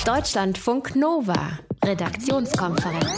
Deutschlandfunk Nova, Redaktionskonferenz.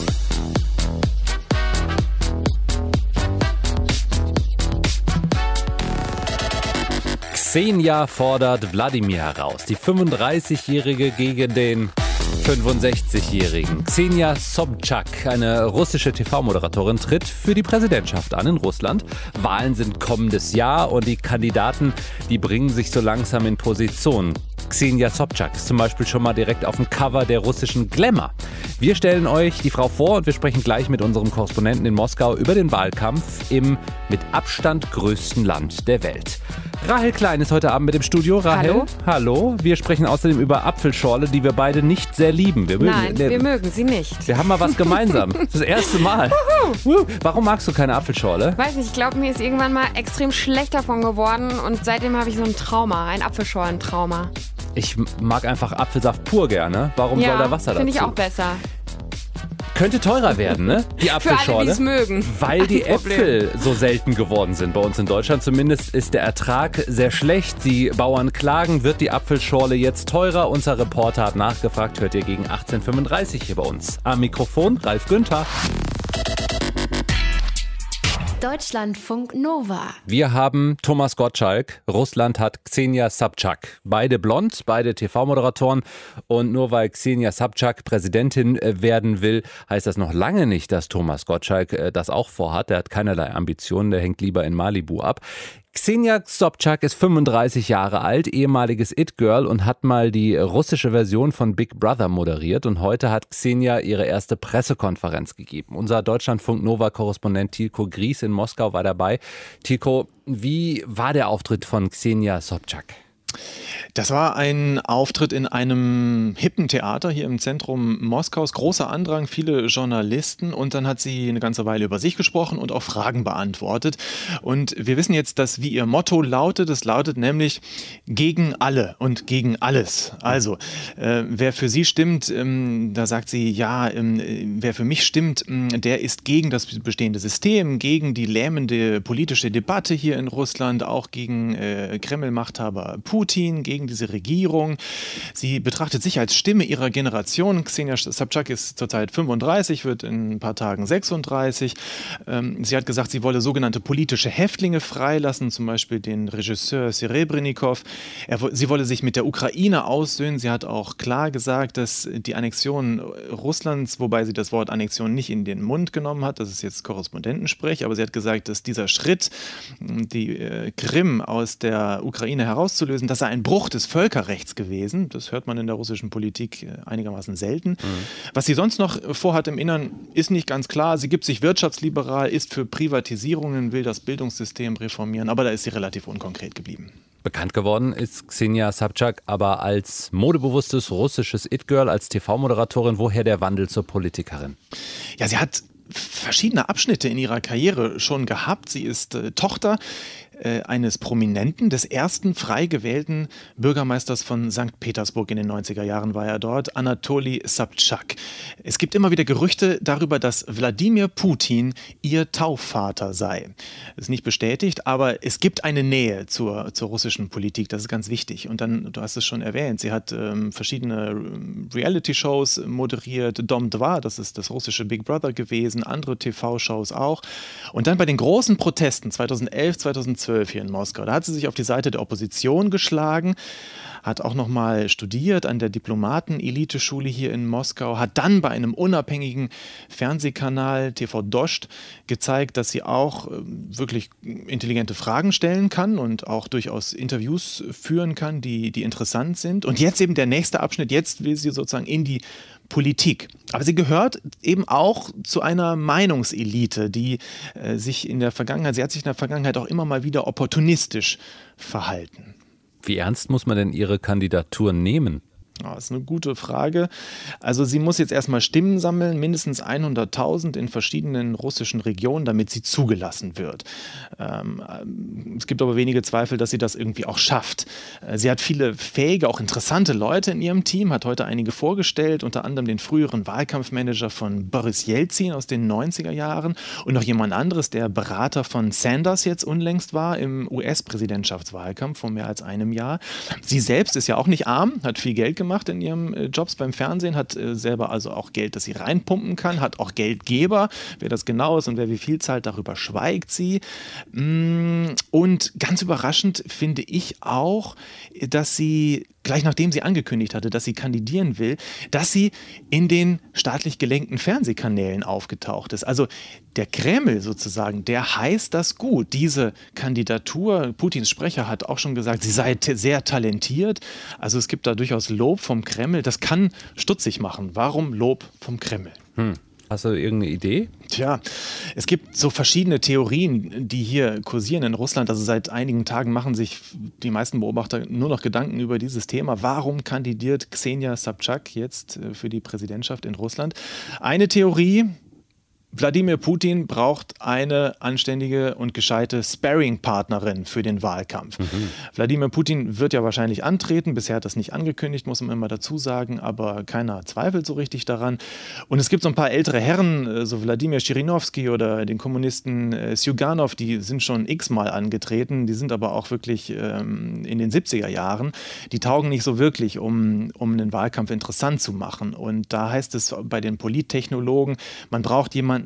Ksenia fordert Wladimir heraus. Die 35-Jährige gegen den 65-Jährigen. Ksenia Sobtschak, eine russische TV-Moderatorin, tritt für die Präsidentschaft an in Russland. Wahlen sind kommendes Jahr und die Kandidaten, die bringen sich so langsam in Position. Ksenia Sobtschak ist zum Beispiel schon mal direkt auf dem Cover der russischen Glamour. Wir stellen euch die Frau vor und wir sprechen gleich mit unserem Korrespondenten in Moskau über den Wahlkampf im mit Abstand größten Land der Welt. Rahel Klein ist heute Abend mit im Studio. Rahel, hallo. Hallo. Wir sprechen außerdem über Apfelschorle, die wir beide nicht sehr lieben. Wir mögen sie nicht. Wir haben mal was gemeinsam. Das erste Mal. Warum magst du keine Apfelschorle? Weiß nicht, ich glaube, mir ist irgendwann mal extrem schlecht davon geworden und seitdem habe ich so ein Trauma, ein Apfelschorlentrauma. Ich mag einfach Apfelsaft pur gerne. Warum soll da Wasser dazu? Finde ich auch besser. Könnte teurer werden, ne? Die Apfelschorle. Für alle, die es mögen. Weil die Äpfel so selten geworden sind bei uns in Deutschland. Zumindest ist der Ertrag sehr schlecht. Die Bauern klagen, wird die Apfelschorle jetzt teurer? Unser Reporter hat nachgefragt. Hört ihr gegen 18:35 hier bei uns. Am Mikrofon Ralf Günther. Deutschlandfunk Nova. Wir haben Thomas Gottschalk, Russland hat Ksenia Sobtschak. Beide blond, beide TV-Moderatoren. Und nur weil Ksenia Sobtschak Präsidentin werden will, heißt das noch lange nicht, dass Thomas Gottschalk das auch vorhat. Der hat keinerlei Ambitionen, der hängt lieber in Malibu ab. Ksenia Sobtschak ist 35 Jahre alt, ehemaliges It-Girl und hat mal die russische Version von Big Brother moderiert. Und heute hat Ksenia ihre erste Pressekonferenz gegeben. Unser Deutschlandfunk-Nova-Korrespondent Tilko Gries in Moskau war dabei. Tilko, wie war der Auftritt von Ksenia Sobtschak? Das war ein Auftritt in einem hippen Theater hier im Zentrum Moskaus. Großer Andrang, viele Journalisten. Und dann hat sie eine ganze Weile über sich gesprochen und auch Fragen beantwortet. Und wir wissen jetzt, dass wie ihr Motto lautet. Es lautet nämlich gegen alle und gegen alles. Also, wer für sie stimmt, da sagt sie, ja, wer für mich stimmt, der ist gegen das bestehende System, gegen die lähmende politische Debatte hier in Russland, auch gegen Kreml-Machthaber Putin, gegen diese Regierung. Sie betrachtet sich als Stimme ihrer Generation. Ksenia Sobtschak ist zurzeit 35, wird in ein paar Tagen 36. Sie hat gesagt, sie wolle sogenannte politische Häftlinge freilassen, zum Beispiel den Regisseur Serebrennikov. Sie wolle sich mit der Ukraine aussöhnen. Sie hat auch klar gesagt, dass die Annexion Russlands, wobei sie das Wort Annexion nicht in den Mund genommen hat, das ist jetzt Korrespondentensprech, aber sie hat gesagt, dass dieser Schritt, die Krim aus der Ukraine herauszulösen, das sei ein Bruch des Völkerrechts gewesen. Das hört man in der russischen Politik einigermaßen selten. Was sie sonst noch vorhat im Innern, ist nicht ganz klar. Sie gibt sich wirtschaftsliberal, ist für Privatisierungen, will das Bildungssystem reformieren, aber da ist sie relativ unkonkret geblieben. Bekannt geworden ist Ksenia Sobtschak aber als modebewusstes russisches It-Girl, als TV-Moderatorin. Woher der Wandel zur Politikerin? Ja, sie hat verschiedene Abschnitte in ihrer Karriere schon gehabt. Sie ist Tochter eines Prominenten, des ersten frei gewählten Bürgermeisters von St. Petersburg in den 90er Jahren war er dort, Anatoli Sobtschak. Es gibt immer wieder Gerüchte darüber, dass Wladimir Putin ihr Taufvater sei. Das ist nicht bestätigt, aber es gibt eine Nähe zur russischen Politik, das ist ganz wichtig. Und dann, du hast es schon erwähnt, sie hat verschiedene Reality-Shows moderiert, Dom 2, das ist das russische Big Brother gewesen, andere TV-Shows auch. Und dann bei den großen Protesten 2011, 2012 hier in Moskau. Da hat sie sich auf die Seite der Opposition geschlagen, hat auch nochmal studiert an der Diplomaten-Eliteschule hier in Moskau, hat dann bei einem unabhängigen Fernsehkanal TV Dost gezeigt, dass sie auch wirklich intelligente Fragen stellen kann und auch durchaus Interviews führen kann, die interessant sind. Und jetzt eben der nächste Abschnitt, jetzt will sie sozusagen in die Politik. Aber sie gehört eben auch zu einer Meinungselite, die sie hat sich in der Vergangenheit auch immer mal wieder opportunistisch verhalten. Wie ernst muss man denn ihre Kandidatur nehmen? Das ist eine gute Frage. Also sie muss jetzt erstmal Stimmen sammeln, mindestens 100.000 in verschiedenen russischen Regionen, damit sie zugelassen wird. Es gibt aber wenige Zweifel, dass sie das irgendwie auch schafft. Sie hat viele fähige, auch interessante Leute in ihrem Team, hat heute einige vorgestellt, unter anderem den früheren Wahlkampfmanager von Boris Jelzin aus den 90er Jahren und noch jemand anderes, der Berater von Sanders jetzt unlängst war im US-Präsidentschaftswahlkampf vor mehr als einem Jahr. Sie selbst ist ja auch nicht arm, hat viel Geld gemacht, gemacht in ihrem Jobs beim Fernsehen, hat selber also auch Geld, das sie reinpumpen kann, hat auch Geldgeber. Wer das genau ist und wer wie viel zahlt, darüber schweigt sie. Und ganz überraschend finde ich auch, dass sie gleich nachdem sie angekündigt hatte, dass sie kandidieren will, dass sie in den staatlich gelenkten Fernsehkanälen aufgetaucht ist. Also der Kreml sozusagen, der heißt das gut. Diese Kandidatur, Putins Sprecher hat auch schon gesagt, sie sei sehr talentiert. Also es gibt da durchaus Lob vom Kreml. Das kann stutzig machen. Warum Lob vom Kreml? Hast du irgendeine Idee? Tja, es gibt so verschiedene Theorien, die hier kursieren in Russland. Also seit einigen Tagen machen sich die meisten Beobachter nur noch Gedanken über dieses Thema. Warum kandidiert Ksenia Sobtschak jetzt für die Präsidentschaft in Russland? Eine Theorie: Wladimir Putin braucht eine anständige und gescheite Sparring-Partnerin für den Wahlkampf. Wladimir Putin wird ja wahrscheinlich antreten. Bisher hat das nicht angekündigt, muss man immer dazu sagen, aber keiner zweifelt so richtig daran. Und es gibt so ein paar ältere Herren, so Wladimir Zhirinovsky oder den Kommunisten Sjuganov, die sind schon x-mal angetreten. Die sind aber auch wirklich in den 70er Jahren. Die taugen nicht so wirklich, um einen Wahlkampf interessant zu machen. Und da heißt es bei den Polittechnologen, man braucht jemanden,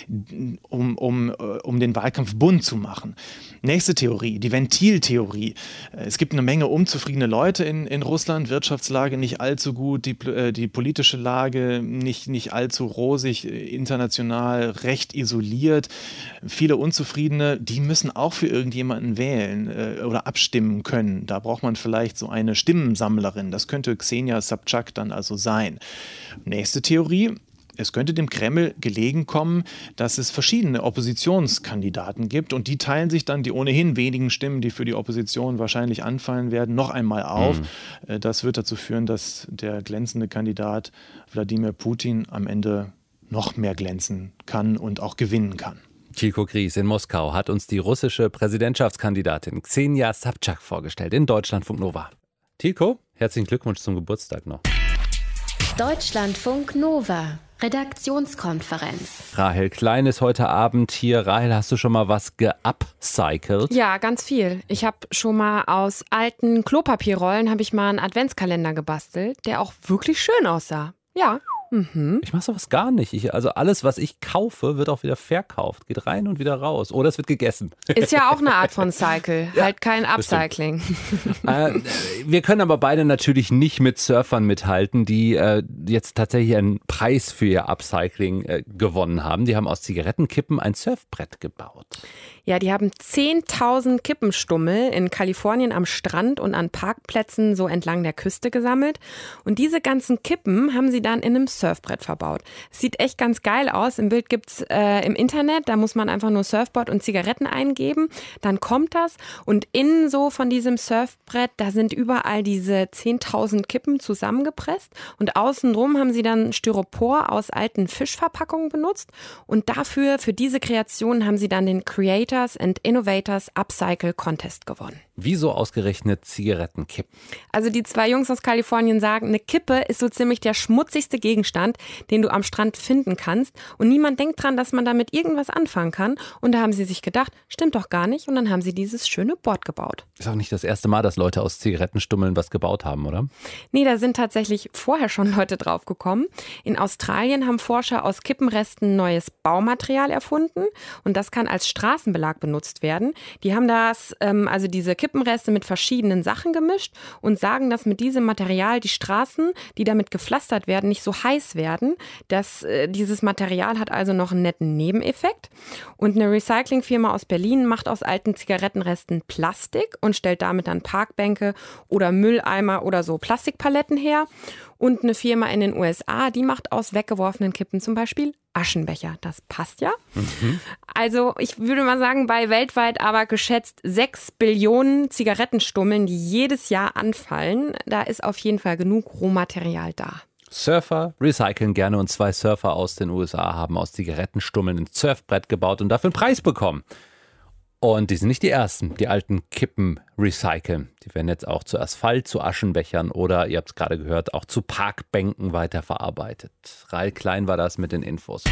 um den Wahlkampf bunt zu machen. Nächste Theorie, die Ventiltheorie. Es gibt eine Menge unzufriedene Leute in Russland, Wirtschaftslage nicht allzu gut, die politische Lage nicht allzu rosig, international recht isoliert. Viele Unzufriedene, die müssen auch für irgendjemanden wählen oder abstimmen können. Da braucht man vielleicht so eine Stimmensammlerin. Das könnte Ksenia Sobtschak dann also sein. Nächste Theorie: Es könnte dem Kreml gelegen kommen, dass es verschiedene Oppositionskandidaten gibt und die teilen sich dann die ohnehin wenigen Stimmen, die für die Opposition wahrscheinlich anfallen werden, noch einmal auf. Das wird dazu führen, dass der glänzende Kandidat Wladimir Putin am Ende noch mehr glänzen kann und auch gewinnen kann. Tilko Gries in Moskau hat uns die russische Präsidentschaftskandidatin Ksenia Sobtschak vorgestellt in Deutschlandfunk Nova. Tilko, herzlichen Glückwunsch zum Geburtstag noch. Deutschlandfunk Nova. Redaktionskonferenz. Rahel Klein ist heute Abend hier. Rahel, hast du schon mal was geupcycelt? Ja, ganz viel. Ich habe schon mal aus alten Klopapierrollen habe ich mal einen Adventskalender gebastelt, der auch wirklich schön aussah. Ja. Ich mache sowas gar nicht. Also alles, was ich kaufe, wird auch wieder verkauft. Geht rein und wieder raus. Oder es wird gegessen. Ist ja auch eine Art von Cycle. Ja, halt kein Upcycling. Wir können aber beide natürlich nicht mit Surfern mithalten, die jetzt tatsächlich einen Preis für ihr Upcycling gewonnen haben. Die haben aus Zigarettenkippen ein Surfbrett gebaut. Ja, die haben 10.000 Kippenstummel in Kalifornien am Strand und an Parkplätzen so entlang der Küste gesammelt. Und diese ganzen Kippen haben sie dann in einem Surfbrett verbaut. Sieht echt ganz geil aus. Im Bild gibt's im Internet, da muss man einfach nur Surfboard und Zigaretten eingeben. Dann kommt das und innen so von diesem Surfbrett, da sind überall diese 10.000 Kippen zusammengepresst. Und außenrum haben sie dann Styropor aus alten Fischverpackungen benutzt. Und dafür, für diese Kreation, haben sie dann den Creators and Innovators Upcycle Contest gewonnen. Wieso ausgerechnet Zigarettenkippen? Also die zwei Jungs aus Kalifornien sagen, eine Kippe ist so ziemlich der schmutzigste Gegenstand, den du am Strand finden kannst. Und niemand denkt dran, dass man damit irgendwas anfangen kann. Und da haben sie sich gedacht, stimmt doch gar nicht. Und dann haben sie dieses schöne Board gebaut. Ist auch nicht das erste Mal, dass Leute aus Zigarettenstummeln was gebaut haben, oder? Nee, da sind tatsächlich vorher schon Leute drauf gekommen. In Australien haben Forscher aus Kippenresten neues Baumaterial erfunden. Und das kann als Straßenbelag benutzt werden. Die haben das, also diese Kippenreste mit verschiedenen Sachen gemischt und sagen, dass mit diesem Material die Straßen, die damit gepflastert werden, nicht so heiß werden. Dieses Material hat also noch einen netten Nebeneffekt. Und eine Recyclingfirma aus Berlin macht aus alten Zigarettenresten Plastik und stellt damit dann Parkbänke oder Mülleimer oder so Plastikpaletten her. Und eine Firma in den USA, die macht aus weggeworfenen Kippen zum Beispiel Aschenbecher. Das passt ja. Also ich würde mal sagen, bei weltweit aber geschätzt 6 Billionen Zigarettenstummeln, die jedes Jahr anfallen, da ist auf jeden Fall genug Rohmaterial da. Surfer recyceln gerne und 2 Surfer aus den USA haben aus Zigarettenstummeln ein Surfbrett gebaut und dafür einen Preis bekommen. Und die sind nicht die Ersten, die alten Kippen recyceln. Die werden jetzt auch zu Asphalt, zu Aschenbechern oder, ihr habt es gerade gehört, auch zu Parkbänken weiterverarbeitet. Rahel Klein war das mit den Infos.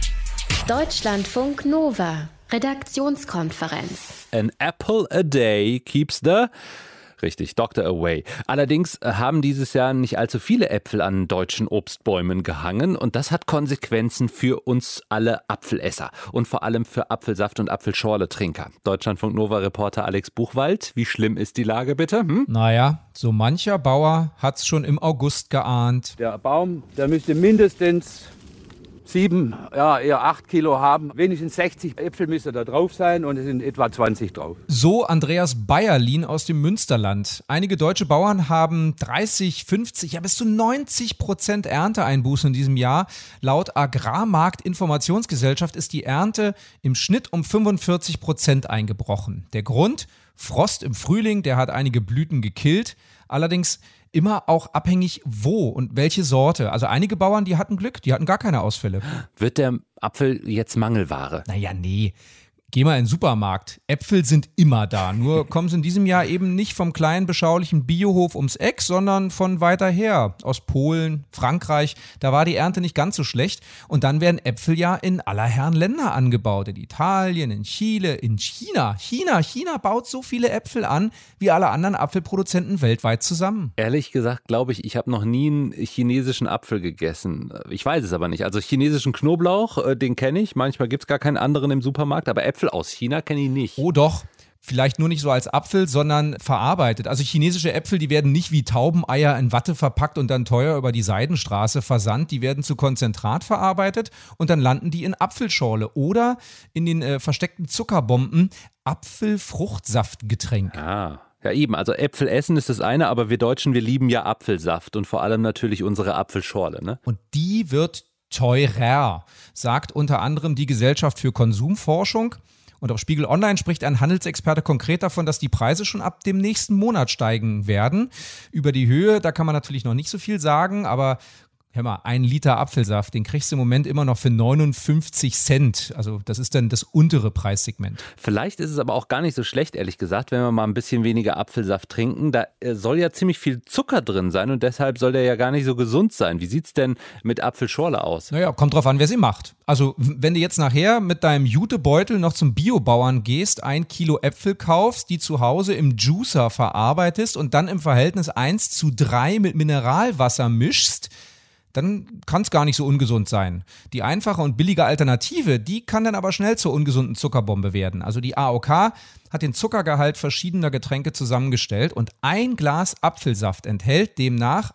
Deutschlandfunk Nova. Redaktionskonferenz. An apple a day keeps the Richtig, Dr. Away. Allerdings haben dieses Jahr nicht allzu viele Äpfel an deutschen Obstbäumen gehangen und das hat Konsequenzen für uns alle Apfelesser und vor allem für Apfelsaft- und Apfelschorle-Trinker. Deutschlandfunk Nova-Reporter Alex Buchwald, wie schlimm ist die Lage bitte? Naja, so mancher Bauer hat's schon im August geahnt. Der Baum, der müsste mindestens 7, eher 8 Kilo haben. Wenigstens 60 Äpfel müsste da drauf sein und es sind etwa 20 drauf. So Andreas Bayerlin aus dem Münsterland. Einige deutsche Bauern haben 30, 50, ja bis zu 90% Ernteeinbußen in diesem Jahr. Laut Agrarmarktinformationsgesellschaft ist die Ernte im Schnitt um 45% eingebrochen. Der Grund? Frost im Frühling, der hat einige Blüten gekillt. Allerdings immer auch abhängig wo und welche Sorte. Also einige Bauern, die hatten Glück, die hatten gar keine Ausfälle. Wird der Apfel jetzt Mangelware? Naja, nee. Geh mal in den Supermarkt. Äpfel sind immer da. Nur kommen sie in diesem Jahr eben nicht vom kleinen, beschaulichen Biohof ums Eck, sondern von weiter her. Aus Polen, Frankreich. Da war die Ernte nicht ganz so schlecht. Und dann werden Äpfel ja in aller Herren Länder angebaut. In Italien, in Chile, in China. China baut so viele Äpfel an, wie alle anderen Apfelproduzenten weltweit zusammen. Ehrlich gesagt, glaube ich habe noch nie einen chinesischen Apfel gegessen. Ich weiß es aber nicht. Also chinesischen Knoblauch, den kenne ich. Manchmal gibt es gar keinen anderen im Supermarkt, aber Äpfel aus China kenne ich nicht. Oh doch, vielleicht nur nicht so als Apfel, sondern verarbeitet. Also chinesische Äpfel, die werden nicht wie Taubeneier in Watte verpackt und dann teuer über die Seidenstraße versandt. Die werden zu Konzentrat verarbeitet und dann landen die in Apfelschorle oder in den versteckten Zuckerbomben Apfelfruchtsaftgetränk. Ah. Ja eben, also Äpfel essen ist das eine, aber wir Deutschen, wir lieben ja Apfelsaft und vor allem natürlich unsere Apfelschorle, ne? Und die wird teurer, sagt unter anderem die Gesellschaft für Konsumforschung. Und auf Spiegel Online spricht ein Handelsexperte konkret davon, dass die Preise schon ab dem nächsten Monat steigen werden. Über die Höhe, da kann man natürlich noch nicht so viel sagen, aber hör mal, 1 Liter Apfelsaft, den kriegst du im Moment immer noch für 59 Cent. Also das ist dann das untere Preissegment. Vielleicht ist es aber auch gar nicht so schlecht, ehrlich gesagt, wenn wir mal ein bisschen weniger Apfelsaft trinken. Da soll ja ziemlich viel Zucker drin sein und deshalb soll der ja gar nicht so gesund sein. Wie sieht's denn mit Apfelschorle aus? Naja, kommt drauf an, wer sie macht. Also wenn du jetzt nachher mit deinem Jutebeutel noch zum Biobauern gehst, 1 Kilo Äpfel kaufst, die zu Hause im Juicer verarbeitest und dann im Verhältnis 1:3 mit Mineralwasser mischst, dann kann es gar nicht so ungesund sein. Die einfache und billige Alternative, die kann dann aber schnell zur ungesunden Zuckerbombe werden. Also die AOK hat den Zuckergehalt verschiedener Getränke zusammengestellt und 1 Glas Apfelsaft enthält demnach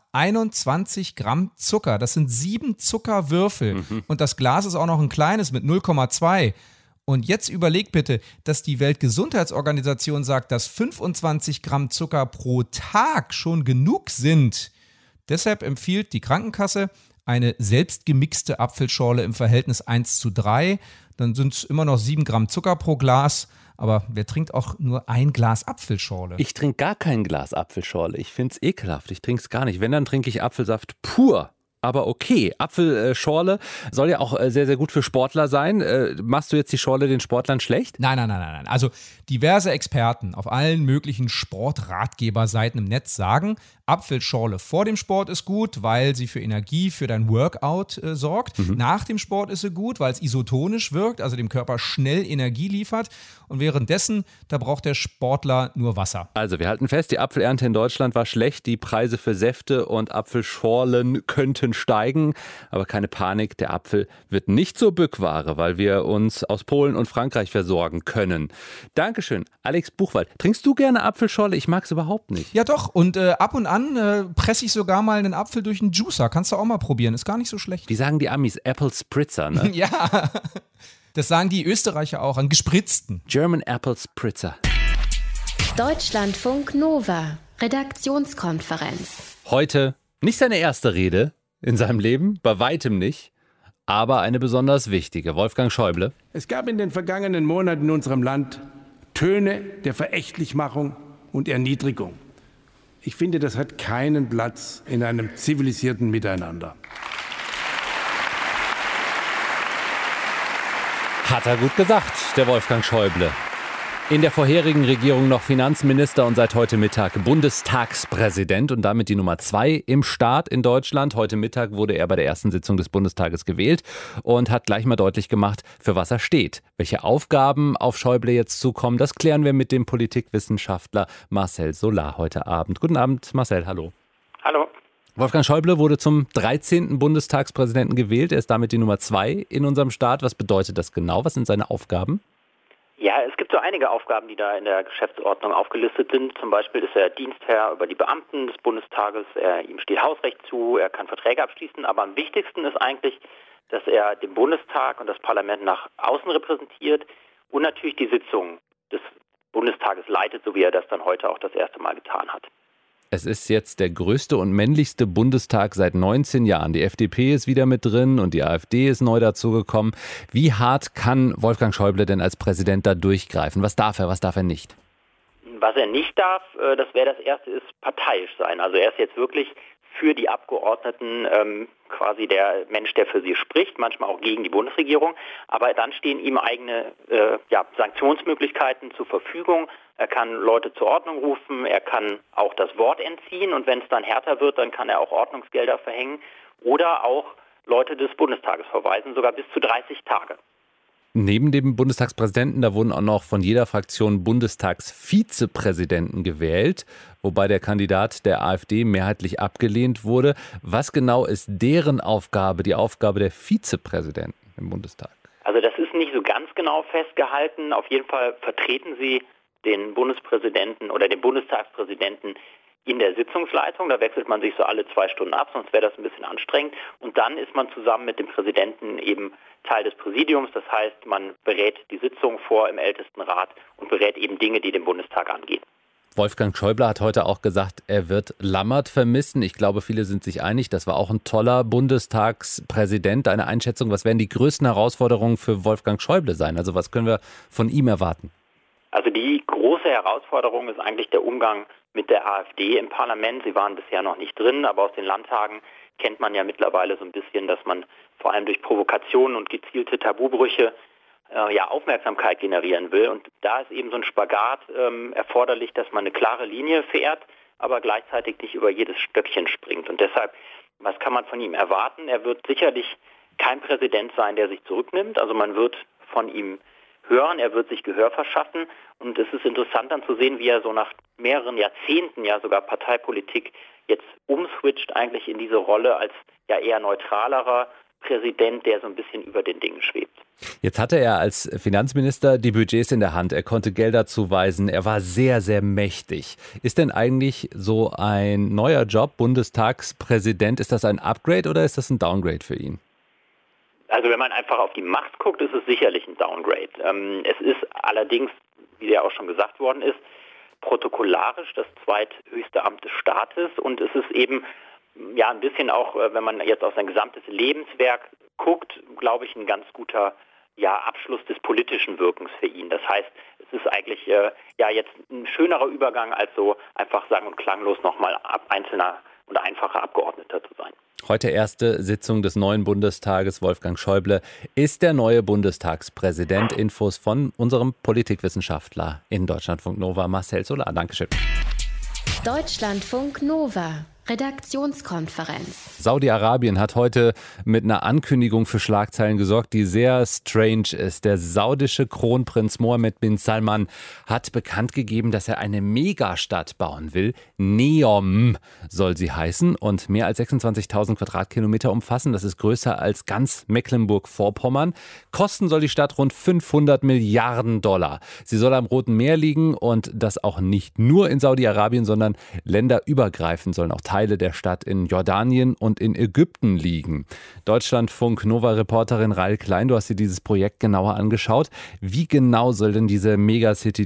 21 Gramm Zucker. Das sind 7 Zuckerwürfel. Und das Glas ist auch noch ein kleines mit 0,2. Und jetzt überleg bitte, dass die Weltgesundheitsorganisation sagt, dass 25 Gramm Zucker pro Tag schon genug sind. Deshalb empfiehlt die Krankenkasse eine selbstgemixte Apfelschorle im Verhältnis 1:3. Dann sind es immer noch 7 Gramm Zucker pro Glas. Aber wer trinkt auch nur 1 Glas Apfelschorle? Ich trinke gar kein Glas Apfelschorle. Ich finde es ekelhaft. Ich trinke es gar nicht. Wenn, dann trinke ich Apfelsaft pur. Aber okay, Apfelschorle soll ja auch sehr, sehr gut für Sportler sein. Machst du jetzt die Schorle den Sportlern schlecht? Nein. Also diverse Experten auf allen möglichen Sportratgeberseiten im Netz sagen, Apfelschorle vor dem Sport ist gut, weil sie für Energie, für dein Workout sorgt. Nach dem Sport ist sie gut, weil es isotonisch wirkt, also dem Körper schnell Energie liefert. Und währenddessen, da braucht der Sportler nur Wasser. Also wir halten fest, die Apfelernte in Deutschland war schlecht. Die Preise für Säfte und Apfelschorlen könnten steigen. Aber keine Panik, der Apfel wird nicht zur Bückware, weil wir uns aus Polen und Frankreich versorgen können. Dankeschön, Alex Buchwald. Trinkst du gerne Apfelschorle? Ich mag es überhaupt nicht. Ja doch, und ab und an presse ich sogar mal einen Apfel durch einen Juicer. Kannst du auch mal probieren, ist gar nicht so schlecht. Wie sagen die Amis? Apple Spritzer, ne? Ja, das sagen die Österreicher auch, einen gespritzten. German Apple Spritzer. Deutschlandfunk Nova, Redaktionskonferenz. Heute nicht seine erste Rede in seinem Leben, bei weitem nicht, aber eine besonders wichtige. Wolfgang Schäuble. Es gab in den vergangenen Monaten in unserem Land Töne der Verächtlichmachung und Erniedrigung. Ich finde, das hat keinen Platz in einem zivilisierten Miteinander. Hat er gut gesagt, der Wolfgang Schäuble. In der vorherigen Regierung noch Finanzminister und seit heute Mittag Bundestagspräsident und damit die Nummer 2 im Staat in Deutschland. Heute Mittag wurde er bei der ersten Sitzung des Bundestages gewählt und hat gleich mal deutlich gemacht, für was er steht. Welche Aufgaben auf Schäuble jetzt zukommen, das klären wir mit dem Politikwissenschaftler Marcel Solar heute Abend. Guten Abend, Marcel, hallo. Hallo. Wolfgang Schäuble wurde zum 13. Bundestagspräsidenten gewählt. Er ist damit die Nummer 2 in unserem Staat. Was bedeutet das genau? Was sind seine Aufgaben? Ja, es gibt so einige Aufgaben, die da in der Geschäftsordnung aufgelistet sind. Zum Beispiel ist er Dienstherr über die Beamten des Bundestages. Ihm steht Hausrecht zu, er kann Verträge abschließen. Aber am wichtigsten ist eigentlich, dass er den Bundestag und das Parlament nach außen repräsentiert und natürlich die Sitzungen des Bundestages leitet, so wie er das dann heute auch das erste Mal getan hat. Es ist jetzt der größte und männlichste Bundestag seit 19 Jahren. Die FDP ist wieder mit drin und die AfD ist neu dazugekommen. Wie hart kann Wolfgang Schäuble denn als Präsident da durchgreifen? Was darf er nicht? Was er nicht darf, das wäre das Erste, ist parteiisch sein. Also er ist jetzt wirklich für die Abgeordneten quasi der Mensch, der für sie spricht, manchmal auch gegen die Bundesregierung. Aber dann stehen ihm eigene Sanktionsmöglichkeiten zur Verfügung. Er kann Leute zur Ordnung rufen, er kann auch das Wort entziehen und wenn es dann härter wird, dann kann er auch Ordnungsgelder verhängen oder auch Leute des Bundestages verweisen, sogar bis zu 30 Tage. Neben dem Bundestagspräsidenten, da wurden auch noch von jeder Fraktion Bundestagsvizepräsidenten gewählt, wobei der Kandidat der AfD mehrheitlich abgelehnt wurde. Was genau ist deren Aufgabe, die Aufgabe der Vizepräsidenten im Bundestag? Also das ist nicht so ganz genau festgehalten. Auf jeden Fall vertreten sie den Bundespräsidenten oder den Bundestagspräsidenten in der Sitzungsleitung. Da wechselt man sich so alle 2 Stunden ab, sonst wäre das ein bisschen anstrengend. Und dann ist man zusammen mit dem Präsidenten eben Teil des Präsidiums. Das heißt, man berät die Sitzung vor im Ältestenrat und berät eben Dinge, die den Bundestag angehen. Wolfgang Schäuble hat heute auch gesagt, er wird Lammert vermissen. Ich glaube, viele sind sich einig, das war auch ein toller Bundestagspräsident. Eine Einschätzung, was werden die größten Herausforderungen für Wolfgang Schäuble sein? Also was können wir von ihm erwarten? Also die große Herausforderung ist eigentlich der Umgang mit der AfD im Parlament. Sie waren bisher noch nicht drin, aber aus den Landtagen kennt man ja mittlerweile so ein bisschen, dass man vor allem durch Provokationen und gezielte Tabubrüche Aufmerksamkeit generieren will. Und da ist eben so ein Spagat erforderlich, dass man eine klare Linie fährt, aber gleichzeitig nicht über jedes Stöckchen springt. Und deshalb, was kann man von ihm erwarten? Er wird sicherlich kein Präsident sein, der sich zurücknimmt. Also man wird von ihm hören, er wird sich Gehör verschaffen und es ist interessant dann zu sehen, wie er so nach mehreren Jahrzehnten, ja sogar Parteipolitik, jetzt umswitcht eigentlich in diese Rolle als ja eher neutralerer Präsident, der so ein bisschen über den Dingen schwebt. Jetzt hatte er als Finanzminister die Budgets in der Hand, er konnte Gelder zuweisen, er war sehr, sehr mächtig. Ist denn eigentlich so ein neuer Job, Bundestagspräsident, ist das ein Upgrade oder ist das ein Downgrade für ihn? Also wenn man einfach auf die Macht guckt, ist es sicherlich ein Downgrade. Es ist allerdings, wie ja auch schon gesagt worden ist, protokollarisch das zweithöchste Amt des Staates und es ist eben ja ein bisschen auch, wenn man jetzt auf sein gesamtes Lebenswerk guckt, glaube ich, ein ganz guter Abschluss des politischen Wirkens für ihn. Das heißt, es ist eigentlich jetzt ein schönerer Übergang, als so einfach sang- und klanglos nochmal einzelner und einfacher Abgeordneter zu sein. Heute erste Sitzung des neuen Bundestages. Wolfgang Schäuble ist der neue Bundestagspräsident. Infos von unserem Politikwissenschaftler in Deutschlandfunk Nova, Marcel Solar. Dankeschön. Deutschlandfunk Nova. Redaktionskonferenz. Saudi-Arabien hat heute mit einer Ankündigung für Schlagzeilen gesorgt, die sehr strange ist. Der saudische Kronprinz Mohammed bin Salman hat bekannt gegeben, dass er eine Megastadt bauen will. Neom soll sie heißen und mehr als 26.000 Quadratkilometer umfassen. Das ist größer als ganz Mecklenburg-Vorpommern. Kosten soll die Stadt rund 500 Milliarden $. Sie soll am Roten Meer liegen und das auch nicht nur in Saudi-Arabien, sondern länderübergreifend sollen auch Teile der Stadt in Jordanien und in Ägypten liegen. Deutschlandfunk Nova-Reporterin Rail Klein, du hast dir dieses Projekt genauer angeschaut. Wie genau soll denn diese Megacity, diese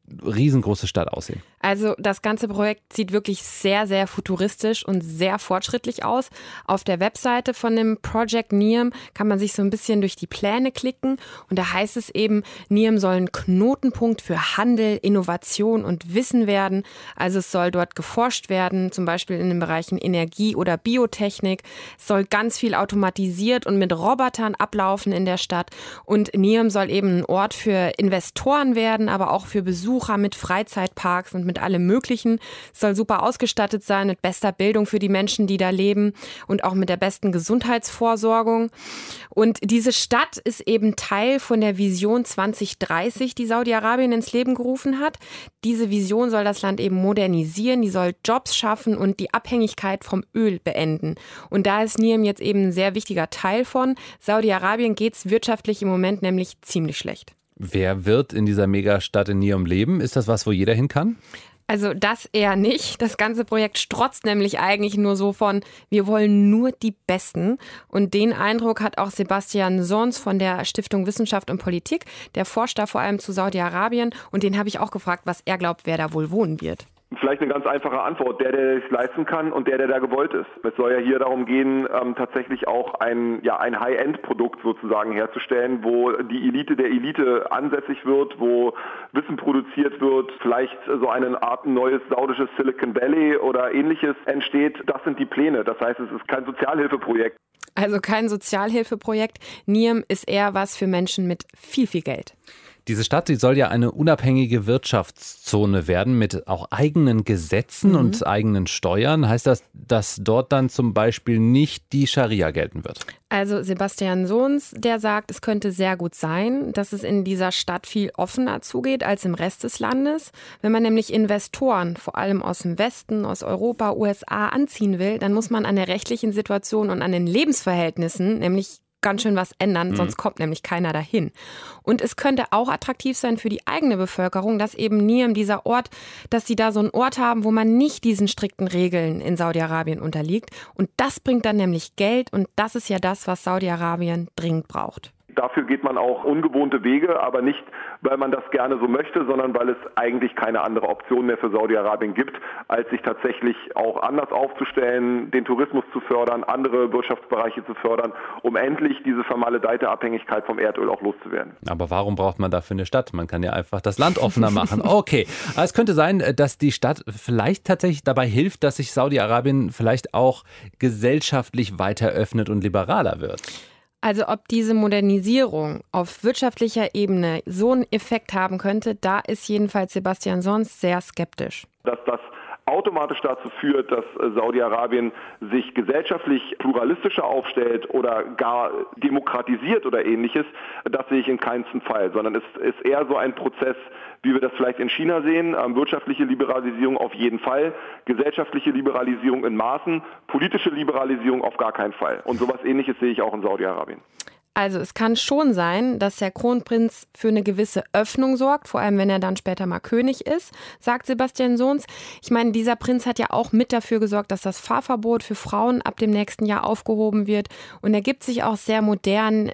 riesengroße Stadt aussehen? Also das ganze Projekt sieht wirklich sehr, sehr futuristisch und sehr fortschrittlich aus. Auf der Webseite von dem Project NEOM kann man sich so ein bisschen durch die Pläne klicken und da heißt es eben, NEOM soll ein Knotenpunkt für Handel, Innovation und Wissen werden. Also es soll dort geforscht werden, zum Beispiel in den Bereichen Energie oder Biotechnik. Es soll ganz viel automatisiert und mit Robotern ablaufen in der Stadt und NEOM soll eben ein Ort für Investoren werden, aber auch für Besucher mit Freizeitparks und mit allem Möglichen. Es soll super ausgestattet sein mit bester Bildung für die Menschen, die da leben und auch mit der besten Gesundheitsvorsorgung. Und diese Stadt ist eben Teil von der Vision 2030, die Saudi-Arabien ins Leben gerufen hat. Diese Vision soll das Land eben modernisieren, die soll Jobs schaffen und die Abhängigkeit vom Öl beenden. Und da ist NEOM jetzt eben ein sehr wichtiger Teil von. Saudi-Arabien geht es wirtschaftlich im Moment nämlich ziemlich schlecht. Wer wird in dieser Megastadt in NEOM leben? Ist das was, wo jeder hin kann? Also das eher nicht. Das ganze Projekt strotzt nämlich eigentlich nur so von, wir wollen nur die Besten. Und den Eindruck hat auch Sebastian Sons von der Stiftung Wissenschaft und Politik. Der forscht da vor allem zu Saudi-Arabien. Und den habe ich auch gefragt, was er glaubt, wer da wohl wohnen wird. Vielleicht eine ganz einfache Antwort, der es leisten kann und der da gewollt ist. Es soll ja hier darum gehen, tatsächlich auch ein High-End-Produkt sozusagen herzustellen, wo die Elite der Elite ansässig wird, wo Wissen produziert wird, vielleicht so eine Art neues saudisches Silicon Valley oder ähnliches entsteht. Das sind die Pläne. Das heißt, es ist kein Sozialhilfeprojekt. Also kein Sozialhilfeprojekt. NEOM ist eher was für Menschen mit viel, viel Geld. Diese Stadt, die soll ja eine unabhängige Wirtschaftszone werden mit auch eigenen Gesetzen und eigenen Steuern. Heißt das, dass dort dann zum Beispiel nicht die Scharia gelten wird? Also Sebastian Sons, der sagt, es könnte sehr gut sein, dass es in dieser Stadt viel offener zugeht als im Rest des Landes. Wenn man nämlich Investoren, vor allem aus dem Westen, aus Europa, USA, anziehen will, dann muss man an der rechtlichen Situation und an den Lebensverhältnissen, nämlich ganz schön was ändern, sonst kommt nämlich keiner dahin. Und es könnte auch attraktiv sein für die eigene Bevölkerung, dass eben NEOM dieser Ort, dass sie da so einen Ort haben, wo man nicht diesen strikten Regeln in Saudi-Arabien unterliegt. Und das bringt dann nämlich Geld und das ist ja das, was Saudi-Arabien dringend braucht. Dafür geht man auch ungewohnte Wege, aber nicht, weil man das gerne so möchte, sondern weil es eigentlich keine andere Option mehr für Saudi-Arabien gibt, als sich tatsächlich auch anders aufzustellen, den Tourismus zu fördern, andere Wirtschaftsbereiche zu fördern, um endlich diese vermaledeite Abhängigkeit vom Erdöl auch loszuwerden. Aber warum braucht man dafür eine Stadt? Man kann ja einfach das Land offener machen. Okay, aber es könnte sein, dass die Stadt vielleicht tatsächlich dabei hilft, dass sich Saudi-Arabien vielleicht auch gesellschaftlich weiter öffnet und liberaler wird. Also ob diese Modernisierung auf wirtschaftlicher Ebene so einen Effekt haben könnte, da ist jedenfalls Sebastian Sons sehr skeptisch. Dass das automatisch dazu führt, dass Saudi-Arabien sich gesellschaftlich pluralistischer aufstellt oder gar demokratisiert oder ähnliches, das sehe ich in keinem Fall, sondern es ist eher so ein Prozess, wie wir das vielleicht in China sehen, wirtschaftliche Liberalisierung auf jeden Fall, gesellschaftliche Liberalisierung in Maßen, politische Liberalisierung auf gar keinen Fall. Und sowas Ähnliches sehe ich auch in Saudi-Arabien. Also es kann schon sein, dass der Kronprinz für eine gewisse Öffnung sorgt, vor allem wenn er dann später mal König ist, sagt Sebastian Sons. Ich meine, dieser Prinz hat ja auch mit dafür gesorgt, dass das Fahrverbot für Frauen ab dem nächsten Jahr aufgehoben wird. Und er gibt sich auch sehr modern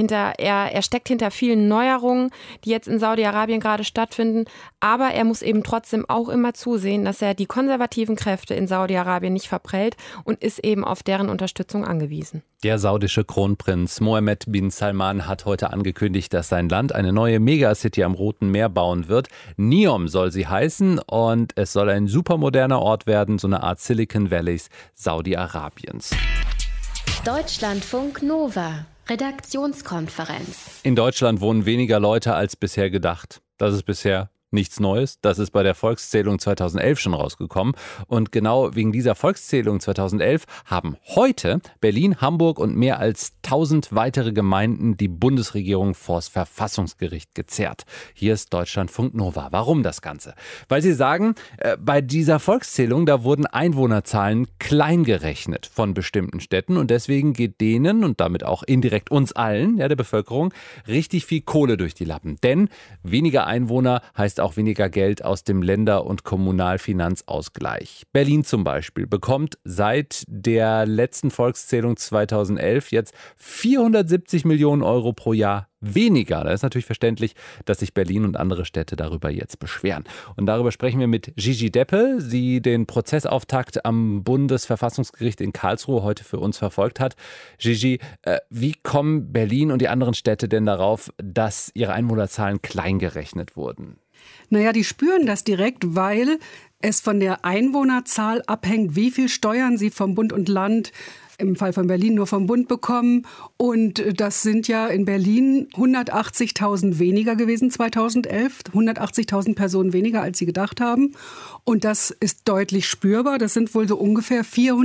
er steckt hinter vielen Neuerungen, die jetzt in Saudi-Arabien gerade stattfinden. Aber er muss eben trotzdem auch immer zusehen, dass er die konservativen Kräfte in Saudi-Arabien nicht verprellt und ist eben auf deren Unterstützung angewiesen. Der saudische Kronprinz Mohammed bin Salman hat heute angekündigt, dass sein Land eine neue Megacity am Roten Meer bauen wird. NEOM soll sie heißen und es soll ein supermoderner Ort werden, so eine Art Silicon Valleys Saudi-Arabiens. Deutschlandfunk Nova, Redaktionskonferenz. In Deutschland wohnen weniger Leute als bisher gedacht. Das ist bisher nichts Neues, das ist bei der Volkszählung 2011 schon rausgekommen. Und genau wegen dieser Volkszählung 2011 haben heute Berlin, Hamburg und mehr als 1000 weitere Gemeinden die Bundesregierung vors Verfassungsgericht gezerrt. Hier ist Deutschlandfunk Nova. Warum das Ganze? Weil sie sagen, bei dieser Volkszählung, da wurden Einwohnerzahlen klein gerechnet von bestimmten Städten und deswegen geht denen und damit auch indirekt uns allen, ja, der Bevölkerung, richtig viel Kohle durch die Lappen. Denn weniger Einwohner heißt fließt auch weniger Geld aus dem Länder- und Kommunalfinanzausgleich. Berlin zum Beispiel bekommt seit der letzten Volkszählung 2011 jetzt 470 Millionen Euro pro Jahr weniger. Da ist natürlich verständlich, dass sich Berlin und andere Städte darüber jetzt beschweren. Und darüber sprechen wir mit Gigi Deppe, die den Prozessauftakt am Bundesverfassungsgericht in Karlsruhe heute für uns verfolgt hat. Gigi, wie kommen Berlin und die anderen Städte denn darauf, dass ihre Einwohnerzahlen klein gerechnet wurden? Naja, die spüren das direkt, weil es von der Einwohnerzahl abhängt, wie viel Steuern sie vom Bund und Land, im Fall von Berlin nur vom Bund bekommen. Und das sind ja in Berlin 180.000 weniger gewesen 2011. 180.000 Personen weniger, als sie gedacht haben. Und das ist deutlich spürbar. Das sind wohl so ungefähr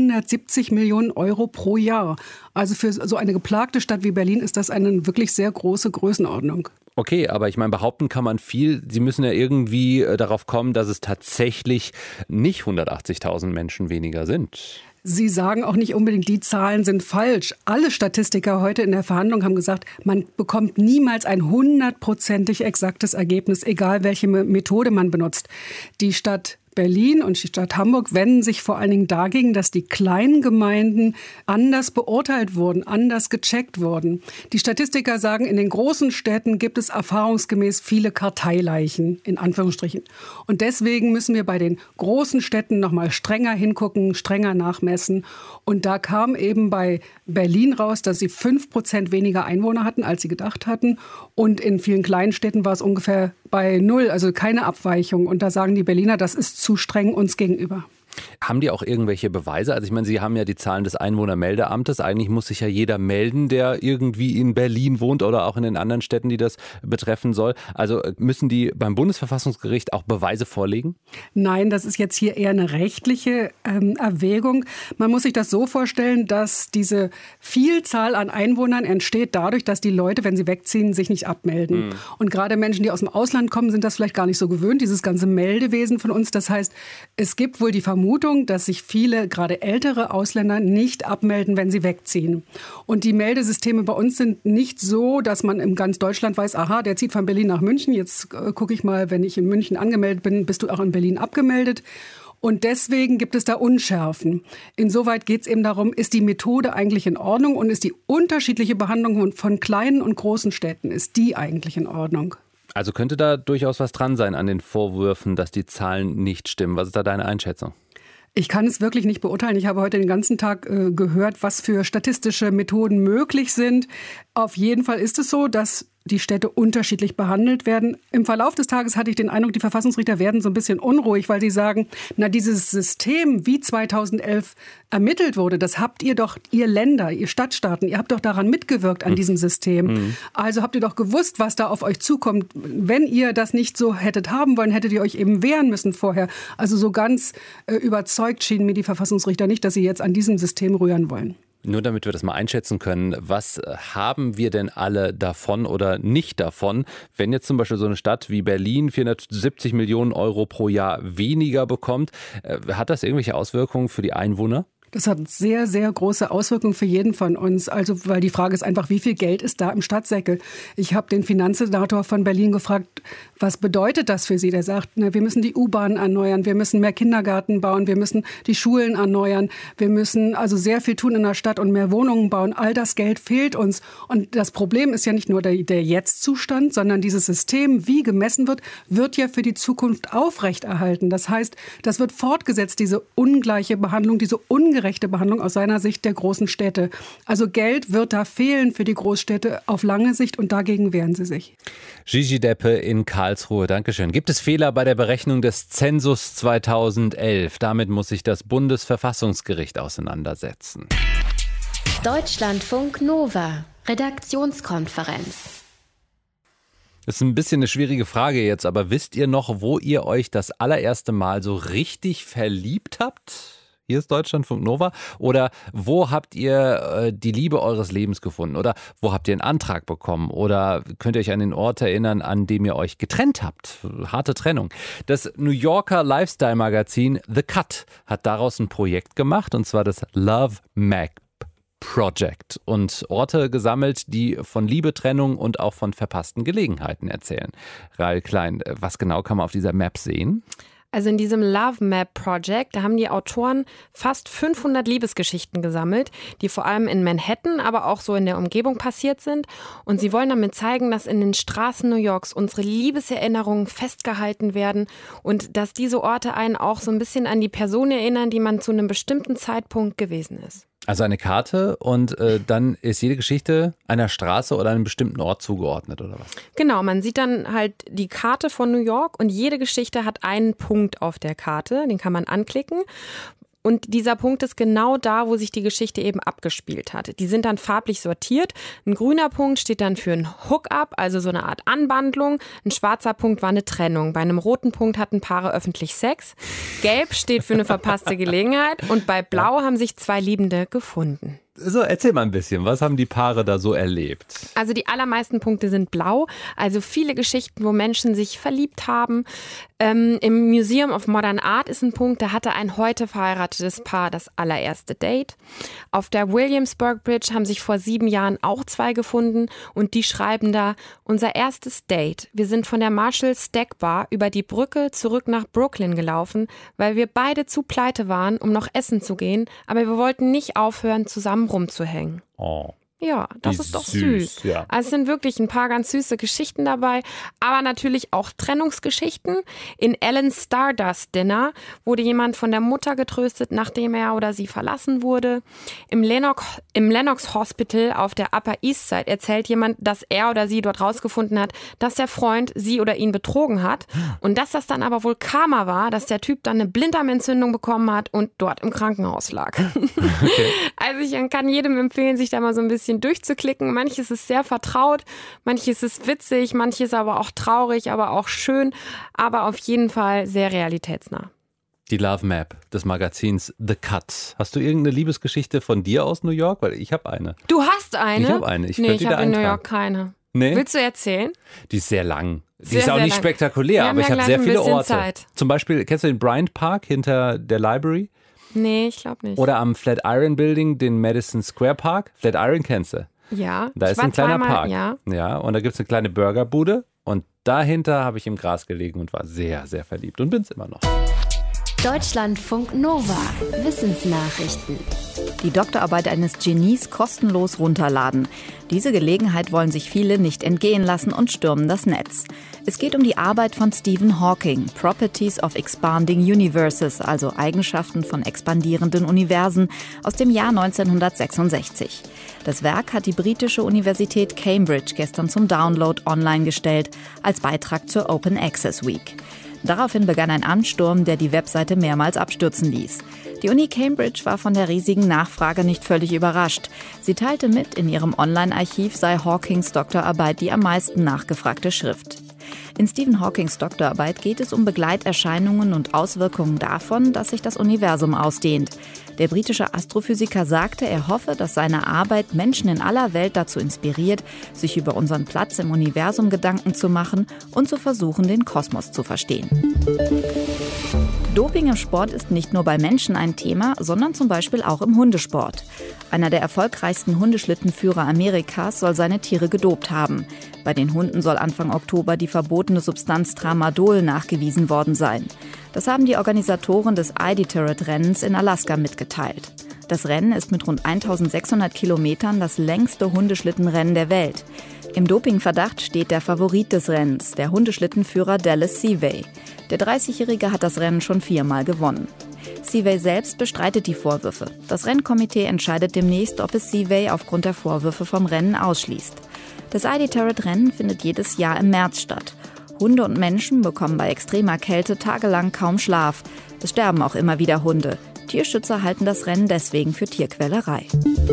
470 Millionen Euro pro Jahr. Also für so eine geplagte Stadt wie Berlin ist das eine wirklich sehr große Größenordnung. Okay, aber ich meine, behaupten kann man viel. Sie müssen ja irgendwie darauf kommen, dass es tatsächlich nicht 180.000 Menschen weniger sind. Sie sagen auch nicht unbedingt, die Zahlen sind falsch. Alle Statistiker heute in der Verhandlung haben gesagt, man bekommt niemals ein 100%ig exaktes Ergebnis, egal welche Methode man benutzt. Die Stadt Berlin und die Stadt Hamburg wenden sich vor allen Dingen dagegen, dass die kleinen Gemeinden anders beurteilt wurden, anders gecheckt wurden. Die Statistiker sagen, in den großen Städten gibt es erfahrungsgemäß viele Karteileichen, in Anführungsstrichen. Und deswegen müssen wir bei den großen Städten noch mal strenger hingucken, strenger nachmessen. Und da kam eben bei Berlin raus, dass sie 5% weniger Einwohner hatten, als sie gedacht hatten. Und in vielen kleinen Städten war es ungefähr bei 0, also keine Abweichung. Und da sagen die Berliner, das ist zu streng uns gegenüber. Haben die auch irgendwelche Beweise? Also ich meine, Sie haben ja die Zahlen des Einwohnermeldeamtes. Eigentlich muss sich ja jeder melden, der irgendwie in Berlin wohnt oder auch in den anderen Städten, die das betreffen soll. Also müssen die beim Bundesverfassungsgericht auch Beweise vorlegen? Nein, das ist jetzt hier eher eine rechtliche Erwägung. Man muss sich das so vorstellen, dass diese Vielzahl an Einwohnern entsteht dadurch, dass die Leute, wenn sie wegziehen, sich nicht abmelden. Und gerade Menschen, die aus dem Ausland kommen, sind das vielleicht gar nicht so gewöhnt, dieses ganze Meldewesen von uns. Das heißt, es gibt wohl die Vermutung, dass sich viele, gerade ältere Ausländer, nicht abmelden, wenn sie wegziehen. Und die Meldesysteme bei uns sind nicht so, dass man in ganz Deutschland weiß, aha, der zieht von Berlin nach München. Jetzt gucke ich mal, wenn ich in München angemeldet bin, bist du auch in Berlin abgemeldet. Und deswegen gibt es da Unschärfen. Insoweit geht es eben darum, ist die Methode eigentlich in Ordnung und ist die unterschiedliche Behandlung von kleinen und großen Städten, ist die eigentlich in Ordnung? Also könnte da durchaus was dran sein an den Vorwürfen, dass die Zahlen nicht stimmen. Was ist da deine Einschätzung? Ich kann es wirklich nicht beurteilen. Ich habe heute den ganzen Tag gehört, was für statistische Methoden möglich sind. Auf jeden Fall ist es so, dass die Städte unterschiedlich behandelt werden. Im Verlauf des Tages hatte ich den Eindruck, die Verfassungsrichter werden so ein bisschen unruhig, weil sie sagen, na, dieses System, wie 2011 ermittelt wurde, das habt ihr doch, ihr Länder, ihr Stadtstaaten, ihr habt doch daran mitgewirkt an diesem System. Also habt ihr doch gewusst, was da auf euch zukommt. Wenn ihr das nicht so hättet haben wollen, hättet ihr euch eben wehren müssen vorher. Also so ganz überzeugt schienen mir die Verfassungsrichter nicht, dass sie jetzt an diesem System rühren wollen. Nur damit wir das mal einschätzen können, was haben wir denn alle davon oder nicht davon, wenn jetzt zum Beispiel so eine Stadt wie Berlin 470 Millionen Euro pro Jahr weniger bekommt? Hat das irgendwelche Auswirkungen für die Einwohner? Das hat sehr, sehr große Auswirkungen für jeden von uns. Also, weil die Frage ist einfach, wie viel Geld ist da im Stadtsäckel? Ich habe den Finanzsenator von Berlin gefragt, was bedeutet das für Sie? Der sagt, na, wir müssen die U-Bahn erneuern, wir müssen mehr Kindergarten bauen, wir müssen die Schulen erneuern, wir müssen also sehr viel tun in der Stadt und mehr Wohnungen bauen. All das Geld fehlt uns. Und das Problem ist ja nicht nur der Jetzt-Zustand, sondern dieses System, wie gemessen wird ja für die Zukunft aufrechterhalten. Das heißt, das wird fortgesetzt, diese ungleiche Behandlung, diese ungerechte Behandlung aus seiner Sicht der großen Städte. Also Geld wird da fehlen für die Großstädte auf lange Sicht und dagegen wehren sie sich. Gigi Deppe in Karlsruhe, Dankeschön. Gibt es Fehler bei der Berechnung des Zensus 2011? Damit muss sich das Bundesverfassungsgericht auseinandersetzen. Deutschlandfunk Nova, Redaktionskonferenz. Das ist ein bisschen eine schwierige Frage jetzt, aber wisst ihr noch, wo ihr euch das allererste Mal so richtig verliebt habt? Hier ist Deutschlandfunk Nova. Oder wo habt ihr die Liebe eures Lebens gefunden? Oder wo habt ihr einen Antrag bekommen? Oder könnt ihr euch an den Ort erinnern, an dem ihr euch getrennt habt? Harte Trennung. Das New Yorker Lifestyle-Magazin The Cut hat daraus ein Projekt gemacht, und zwar das Love Map. Project und Orte gesammelt, die von Liebe, Trennung und auch von verpassten Gelegenheiten erzählen. Rahel Klein, was genau kann man auf dieser Map sehen? Also in diesem Love Map Project, da haben die Autoren fast 500 Liebesgeschichten gesammelt, die vor allem in Manhattan, aber auch so in der Umgebung passiert sind. Und sie wollen damit zeigen, dass in den Straßen New Yorks unsere Liebeserinnerungen festgehalten werden und dass diese Orte einen auch so ein bisschen an die Person erinnern, die man zu einem bestimmten Zeitpunkt gewesen ist. Also eine Karte und dann ist jede Geschichte einer Straße oder einem bestimmten Ort zugeordnet, oder was? Genau, man sieht dann halt die Karte von New York und jede Geschichte hat einen Punkt auf der Karte, den kann man anklicken. Und dieser Punkt ist genau da, wo sich die Geschichte eben abgespielt hat. Die sind dann farblich sortiert. Ein grüner Punkt steht dann für ein Hook-up, also so eine Art Anwandlung. Ein schwarzer Punkt war eine Trennung. Bei einem roten Punkt hatten Paare öffentlich Sex. Gelb steht für eine verpasste Gelegenheit. Und bei Blau haben sich 2 Liebende gefunden. So, erzähl mal ein bisschen, was haben die Paare da so erlebt? Also die allermeisten Punkte sind blau, also viele Geschichten, wo Menschen sich verliebt haben. Im Museum of Modern Art ist ein Punkt, da hatte ein heute verheiratetes Paar das allererste Date. Auf der Williamsburg Bridge haben sich vor 7 Jahren auch 2 gefunden und die schreiben da, unser erstes Date. Wir sind von der Marshall Stack Bar über die Brücke zurück nach Brooklyn gelaufen, weil wir beide zu pleite waren, um noch essen zu gehen, aber wir wollten nicht aufhören, zusammen rumzuhängen. Oh. Ja, das ist doch süß. Ja. Also es sind wirklich ein paar ganz süße Geschichten dabei, aber natürlich auch Trennungsgeschichten. In Ellen's Stardust Dinner wurde jemand von der Mutter getröstet, nachdem er oder sie verlassen wurde. Im Lenox Hospital auf der Upper East Side erzählt jemand, dass er oder sie dort rausgefunden hat, dass der Freund sie oder ihn betrogen hat und dass das dann aber wohl Karma war, dass der Typ dann eine Blinddarmentzündung bekommen hat und dort im Krankenhaus lag. Okay. Also ich kann jedem empfehlen, sich da mal so ein bisschen durchzuklicken. Manches ist sehr vertraut, manches ist witzig, manches aber auch traurig, aber auch schön, aber auf jeden Fall sehr realitätsnah. Die Love Map des Magazins The Cut. Hast du irgendeine Liebesgeschichte von dir aus New York? Weil ich habe eine. Du hast eine? Ich habe eine. Ich habe in New York keine. Nee? Willst du erzählen? Die ist sehr lang. Die Sehr, ist auch sehr nicht lang. spektakulär, aber ich habe sehr viele Orte. Zeit. Zum Beispiel, kennst du den Bryant Park hinter der Library? Nee, ich glaube nicht. Oder am Flatiron Building, den Madison Square Park. Flatiron kennst du? Ja. Da ist ein kleiner Park. Ja, und da gibt es eine kleine Burgerbude. Und dahinter habe ich im Gras gelegen und war sehr, sehr verliebt und bin es immer noch. Deutschlandfunk Nova. Wissensnachrichten. Die Doktorarbeit eines Genies kostenlos runterladen. Diese Gelegenheit wollen sich viele nicht entgehen lassen und stürmen das Netz. Es geht um die Arbeit von Stephen Hawking, Properties of Expanding Universes, also Eigenschaften von expandierenden Universen, aus dem Jahr 1966. Das Werk hat die britische Universität Cambridge gestern zum Download online gestellt, als Beitrag zur Open Access Week. Daraufhin begann ein Ansturm, der die Webseite mehrmals abstürzen ließ. Die Uni Cambridge war von der riesigen Nachfrage nicht völlig überrascht. Sie teilte mit, in ihrem Online-Archiv sei Hawkings Doktorarbeit die am meisten nachgefragte Schrift. In Stephen Hawkings Doktorarbeit geht es um Begleiterscheinungen und Auswirkungen davon, dass sich das Universum ausdehnt. Der britische Astrophysiker sagte, er hoffe, dass seine Arbeit Menschen in aller Welt dazu inspiriert, sich über unseren Platz im Universum Gedanken zu machen und zu versuchen, den Kosmos zu verstehen. Doping im Sport ist nicht nur bei Menschen ein Thema, sondern zum Beispiel auch im Hundesport. Einer der erfolgreichsten Hundeschlittenführer Amerikas soll seine Tiere gedopt haben. Bei den Hunden soll Anfang Oktober die verbotene Substanz Tramadol nachgewiesen worden sein. Das haben die Organisatoren des Iditarod-Rennens in Alaska mitgeteilt. Das Rennen ist mit rund 1600 Kilometern das längste Hundeschlittenrennen der Welt. Im Dopingverdacht steht der Favorit des Rennens, der Hundeschlittenführer Dallas Seavey. Der 30-Jährige hat das Rennen schon 4-mal gewonnen. Seavey selbst bestreitet die Vorwürfe. Das Rennkomitee entscheidet demnächst, ob es Seavey aufgrund der Vorwürfe vom Rennen ausschließt. Das Iditarod-Rennen findet jedes Jahr im März statt. Hunde und Menschen bekommen bei extremer Kälte tagelang kaum Schlaf. Es sterben auch immer wieder Hunde. Tierschützer halten das Rennen deswegen für Tierquälerei.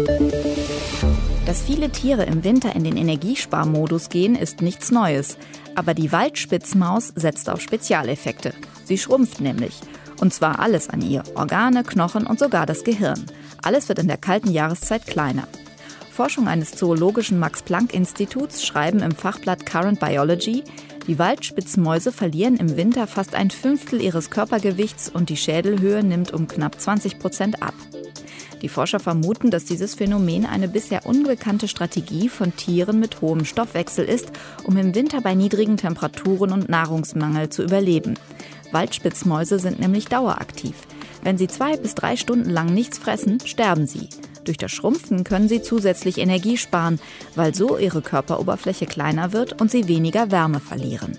Dass viele Tiere im Winter in den Energiesparmodus gehen, ist nichts Neues. Aber die Waldspitzmaus setzt auf Spezialeffekte. Sie schrumpft nämlich. Und zwar alles an ihr. Organe, Knochen und sogar das Gehirn. Alles wird in der kalten Jahreszeit kleiner. Forschung eines zoologischen Max-Planck-Instituts schreiben im Fachblatt Current Biology, die Waldspitzmäuse verlieren im Winter fast 1/5 ihres Körpergewichts und die Schädelhöhe nimmt um knapp 20% ab. Die Forscher vermuten, dass dieses Phänomen eine bisher unbekannte Strategie von Tieren mit hohem Stoffwechsel ist, um im Winter bei niedrigen Temperaturen und Nahrungsmangel zu überleben. Waldspitzmäuse sind nämlich daueraktiv. Wenn sie 2 bis 3 Stunden lang nichts fressen, sterben sie. Durch das Schrumpfen können sie zusätzlich Energie sparen, weil so ihre Körperoberfläche kleiner wird und sie weniger Wärme verlieren.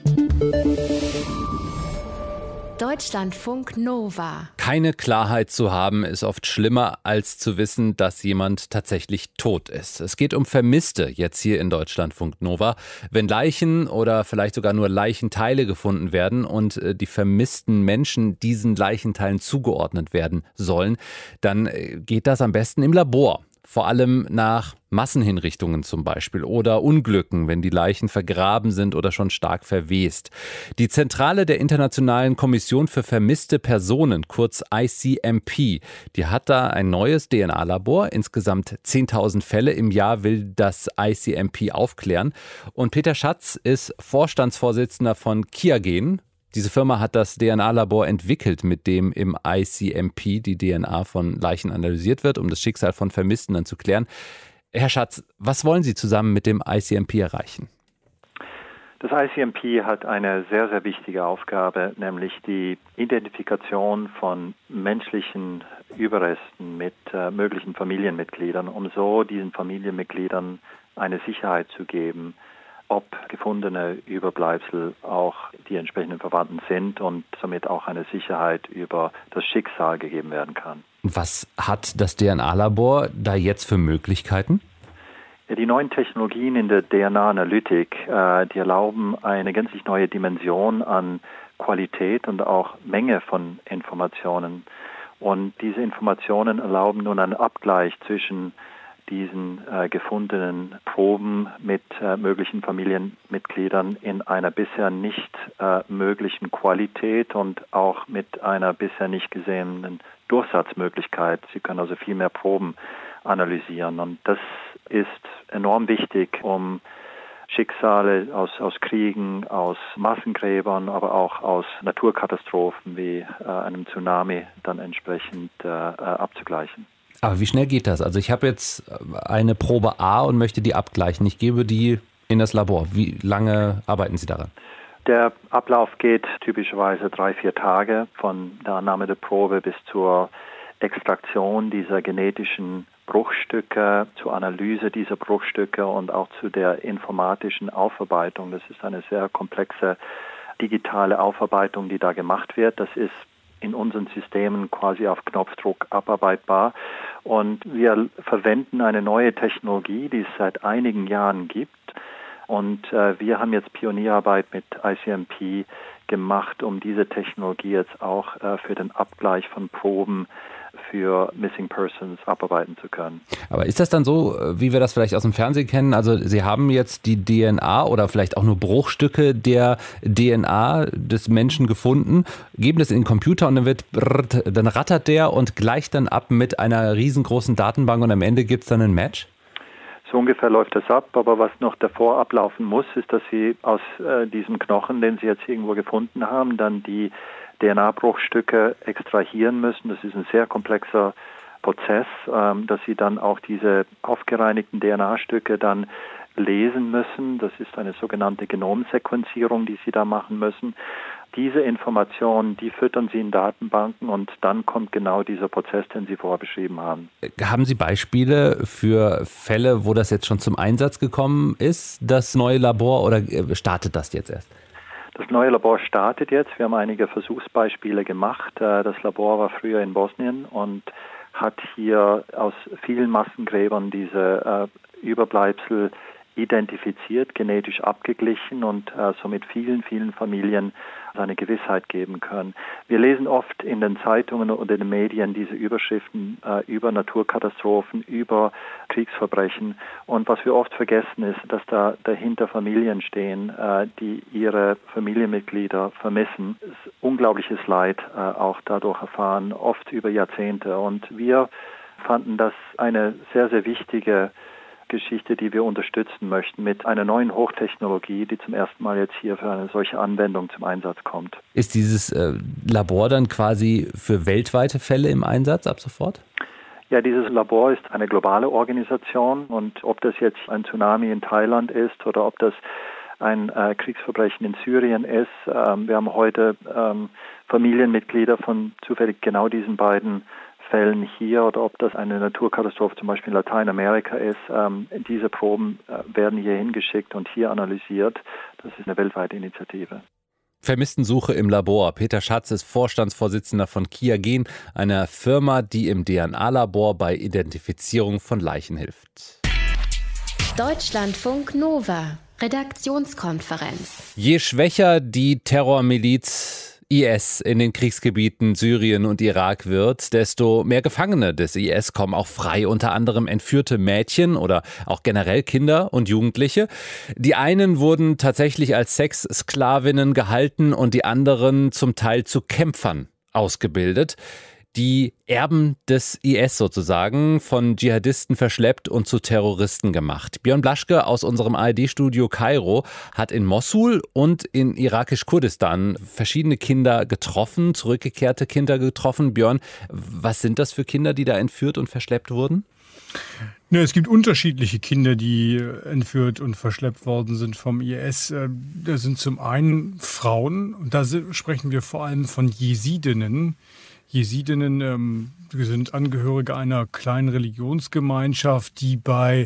Deutschlandfunk Nova. Keine Klarheit zu haben, ist oft schlimmer, als zu wissen, dass jemand tatsächlich tot ist. Es geht um Vermisste jetzt hier in Deutschlandfunk Nova. Wenn Leichen oder vielleicht sogar nur Leichenteile gefunden werden und die vermissten Menschen diesen Leichenteilen zugeordnet werden sollen, dann geht das am besten im Labor. Vor allem nach Massenhinrichtungen zum Beispiel oder Unglücken, wenn die Leichen vergraben sind oder schon stark verwest. Die Zentrale der Internationalen Kommission für vermisste Personen, kurz ICMP, die hat da ein neues DNA-Labor. Insgesamt 10.000 Fälle im Jahr will das ICMP aufklären. Und Peter Schatz ist Vorstandsvorsitzender von Kiagen. Diese Firma hat das DNA-Labor entwickelt, mit dem im ICMP die DNA von Leichen analysiert wird, um das Schicksal von Vermissten dann zu klären. Herr Schatz, was wollen Sie zusammen mit dem ICMP erreichen? Das ICMP hat eine sehr, sehr wichtige Aufgabe, nämlich die Identifikation von menschlichen Überresten mit möglichen Familienmitgliedern, um so diesen Familienmitgliedern eine Sicherheit zu geben, ob gefundene Überbleibsel auch die entsprechenden Verwandten sind und somit auch eine Sicherheit über das Schicksal gegeben werden kann. Was hat das DNA-Labor da jetzt für Möglichkeiten? Ja, die neuen Technologien in der DNA-Analytik, die erlauben eine gänzlich neue Dimension an Qualität und auch Menge von Informationen. Und diese Informationen erlauben nun einen Abgleich zwischen diesen gefundenen Proben mit möglichen Familienmitgliedern in einer bisher nicht möglichen Qualität und auch mit einer bisher nicht gesehenen Durchsatzmöglichkeit. Sie können also viel mehr Proben analysieren und das ist enorm wichtig, um Schicksale aus Kriegen, aus Massengräbern, aber auch aus Naturkatastrophen wie einem Tsunami dann entsprechend abzugleichen. Aber wie schnell geht das? Also ich habe jetzt eine Probe A und möchte die abgleichen. Ich gebe die in das Labor. Wie lange arbeiten Sie daran? Der Ablauf geht typischerweise 3-4 Tage von der Annahme der Probe bis zur Extraktion dieser genetischen Bruchstücke, zur Analyse dieser Bruchstücke und auch zu der informatischen Aufarbeitung. Das ist eine sehr komplexe digitale Aufarbeitung, die da gemacht wird. Das ist in unseren Systemen quasi auf Knopfdruck abarbeitbar. Und wir verwenden eine neue Technologie, die es seit einigen Jahren gibt. Und wir haben jetzt Pionierarbeit mit ICMP gemacht, um diese Technologie jetzt auch für den Abgleich von Proben für Missing Persons abarbeiten zu können. Aber ist das dann so, wie wir das vielleicht aus dem Fernsehen kennen? Also Sie haben jetzt die DNA oder vielleicht auch nur Bruchstücke der DNA des Menschen gefunden, geben das in den Computer und dann rattert der und gleicht dann ab mit einer riesengroßen Datenbank und am Ende gibt es dann ein Match? So ungefähr läuft das ab, aber was noch davor ablaufen muss, ist, dass Sie aus diesem Knochen, den Sie jetzt irgendwo gefunden haben, dann die DNA-Bruchstücke extrahieren müssen. Das ist ein sehr komplexer Prozess, dass Sie dann auch diese aufgereinigten DNA-Stücke dann lesen müssen. Das ist eine sogenannte Genomsequenzierung, die Sie da machen müssen. Diese Informationen, die füttern Sie in Datenbanken und dann kommt genau dieser Prozess, den Sie vorher beschrieben haben. Haben Sie Beispiele für Fälle, wo das jetzt schon zum Einsatz gekommen ist, das neue Labor, oder startet das jetzt erst? Das neue Labor startet jetzt. Wir haben einige Versuchsbeispiele gemacht. Das Labor war früher in Bosnien und hat hier aus vielen Massengräbern diese Überbleibsel identifiziert, genetisch abgeglichen und somit vielen, vielen Familien eine Gewissheit geben können. Wir lesen oft in den Zeitungen oder in den Medien diese Überschriften über Naturkatastrophen, über Kriegsverbrechen. Und was wir oft vergessen ist, dass da dahinter Familien stehen, die ihre Familienmitglieder vermissen. Unglaubliches Leid auch dadurch erfahren, oft über Jahrzehnte. Und wir fanden das eine sehr, sehr wichtige Geschichte, die wir unterstützen möchten mit einer neuen Hochtechnologie, die zum ersten Mal jetzt hier für eine solche Anwendung zum Einsatz kommt. Ist dieses Labor dann quasi für weltweite Fälle im Einsatz ab sofort? Ja, dieses Labor ist eine globale Organisation und ob das jetzt ein Tsunami in Thailand ist oder ob das ein Kriegsverbrechen in Syrien ist, wir haben heute Familienmitglieder von zufällig genau diesen beiden Fällen hier oder ob das eine Naturkatastrophe zum Beispiel in Lateinamerika ist. Diese Proben werden hier hingeschickt und hier analysiert. Das ist eine weltweite Initiative. Vermisstensuche im Labor. Peter Schatz ist Vorstandsvorsitzender von Kiagen, einer Firma, die im DNA-Labor bei Identifizierung von Leichen hilft. Deutschlandfunk Nova, Redaktionskonferenz. Je schwächer die Terrormiliz IS in den Kriegsgebieten Syrien und Irak wird, desto mehr Gefangene des IS kommen auch frei, unter anderem entführte Mädchen oder auch generell Kinder und Jugendliche. Die einen wurden tatsächlich als Sexsklavinnen gehalten und die anderen zum Teil zu Kämpfern ausgebildet. Die Erben des IS sozusagen, von Dschihadisten verschleppt und zu Terroristen gemacht. Björn Blaschke aus unserem ARD-Studio Kairo hat in Mossul und in irakisch-Kurdistan verschiedene Kinder getroffen, zurückgekehrte Kinder getroffen. Björn, was sind das für Kinder, die da entführt und verschleppt wurden? Es gibt unterschiedliche Kinder, die entführt und verschleppt worden sind vom IS. Da sind zum einen Frauen, und da sprechen wir vor allem von Jesidinnen. Jesidinnen sind Angehörige einer kleinen Religionsgemeinschaft, die bei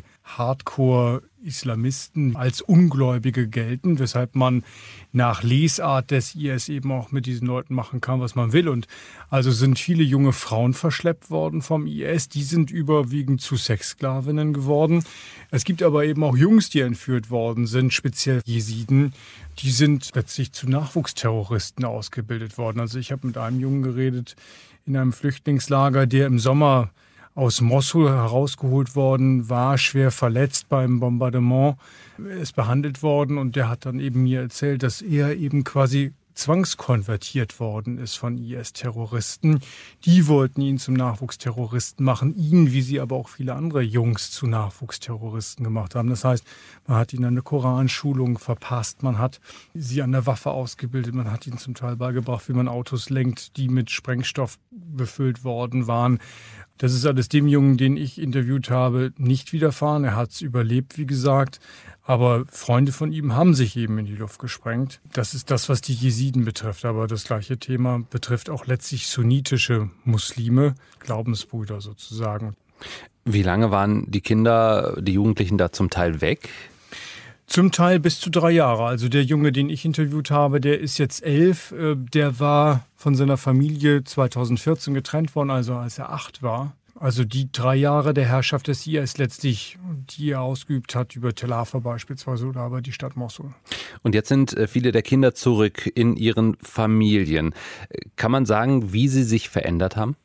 Hardcore-Islamisten als Ungläubige gelten, weshalb man nach Lesart des IS eben auch mit diesen Leuten machen kann, was man will. Und also sind viele junge Frauen verschleppt worden vom IS. Die sind überwiegend zu Sexsklavinnen geworden. Es gibt aber eben auch Jungs, die entführt worden sind, speziell Jesiden. Die sind letztlich zu Nachwuchsterroristen ausgebildet worden. Also ich habe mit einem Jungen geredet in einem Flüchtlingslager, der im Sommer aus Mossul herausgeholt worden war, schwer verletzt beim Bombardement, ist behandelt worden und der hat dann eben mir erzählt, dass er eben quasi zwangskonvertiert worden ist von IS-Terroristen. Die wollten ihn zum Nachwuchsterroristen machen, ihn, wie sie aber auch viele andere Jungs zu Nachwuchsterroristen gemacht haben. Das heißt, man hat ihnen eine Koranschulung verpasst, man hat sie an der Waffe ausgebildet, man hat ihnen zum Teil beigebracht, wie man Autos lenkt, die mit Sprengstoff befüllt worden waren. Das ist alles dem Jungen, den ich interviewt habe, nicht widerfahren. Er hat es überlebt, wie gesagt. Aber Freunde von ihm haben sich eben in die Luft gesprengt. Das ist das, was die Jesiden betrifft. Aber das gleiche Thema betrifft auch letztlich sunnitische Muslime, Glaubensbrüder sozusagen. Wie lange waren die Kinder, die Jugendlichen da zum Teil weg? Zum Teil bis zu 3 Jahre. Also der Junge, den ich interviewt habe, der ist jetzt 11. Der war von seiner Familie 2014 getrennt worden, also als er 8 war. Also die 3 Jahre der Herrschaft des IS letztlich, die er ausgeübt hat über Tel Afar beispielsweise oder aber die Stadt Mossul. Und jetzt sind viele der Kinder zurück in ihren Familien. Kann man sagen, wie sie sich verändert haben?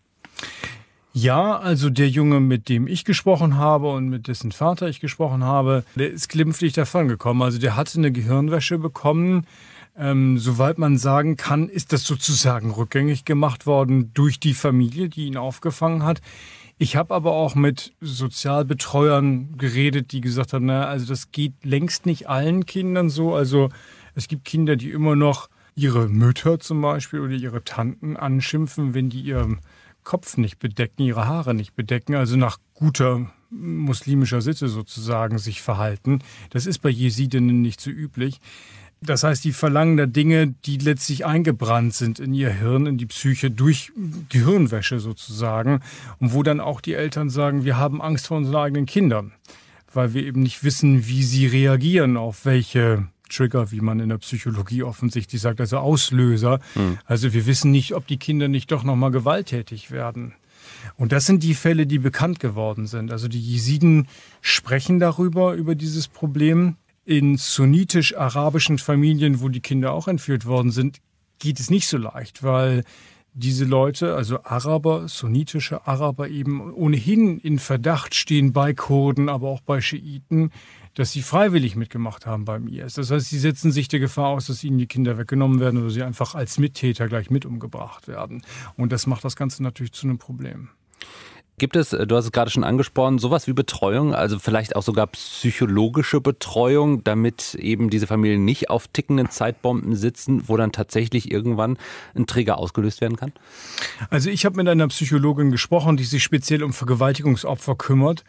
Ja, also der Junge, mit dem ich gesprochen habe und mit dessen Vater ich gesprochen habe, der ist glimpflich davongekommen. Also der hatte eine Gehirnwäsche bekommen. Soweit man sagen kann, ist das sozusagen rückgängig gemacht worden durch die Familie, die ihn aufgefangen hat. Ich habe aber auch mit Sozialbetreuern geredet, die gesagt haben, also das geht längst nicht allen Kindern so. Also es gibt Kinder, die immer noch ihre Mütter zum Beispiel oder ihre Tanten anschimpfen, wenn die ihren Kopf nicht bedecken, ihre Haare nicht bedecken, also nach guter muslimischer Sitte sozusagen sich verhalten. Das ist bei Jesidinnen nicht so üblich. Das heißt, die verlangen da Dinge, die letztlich eingebrannt sind in ihr Hirn, in die Psyche durch Gehirnwäsche sozusagen. Und wo dann auch die Eltern sagen, wir haben Angst vor unseren eigenen Kindern, weil wir eben nicht wissen, wie sie reagieren auf welche Trigger, wie man in der Psychologie offensichtlich sagt, also Auslöser. Also wir wissen nicht, ob die Kinder nicht doch nochmal gewalttätig werden. Und das sind die Fälle, die bekannt geworden sind. Also die Jesiden sprechen darüber, über dieses Problem. In sunnitisch-arabischen Familien, wo die Kinder auch entführt worden sind, geht es nicht so leicht, weil diese Leute, also Araber, sunnitische Araber eben ohnehin in Verdacht stehen bei Kurden, aber auch bei Schiiten, dass sie freiwillig mitgemacht haben beim IS. Das heißt, sie setzen sich der Gefahr aus, dass ihnen die Kinder weggenommen werden oder sie einfach als Mittäter gleich mit umgebracht werden. Und das macht das Ganze natürlich zu einem Problem. Gibt es, du hast es gerade schon angesprochen, sowas wie Betreuung, also vielleicht auch sogar psychologische Betreuung, damit eben diese Familien nicht auf tickenden Zeitbomben sitzen, wo dann tatsächlich irgendwann ein Trigger ausgelöst werden kann? Also ich habe mit einer Psychologin gesprochen, die sich speziell um Vergewaltigungsopfer kümmert.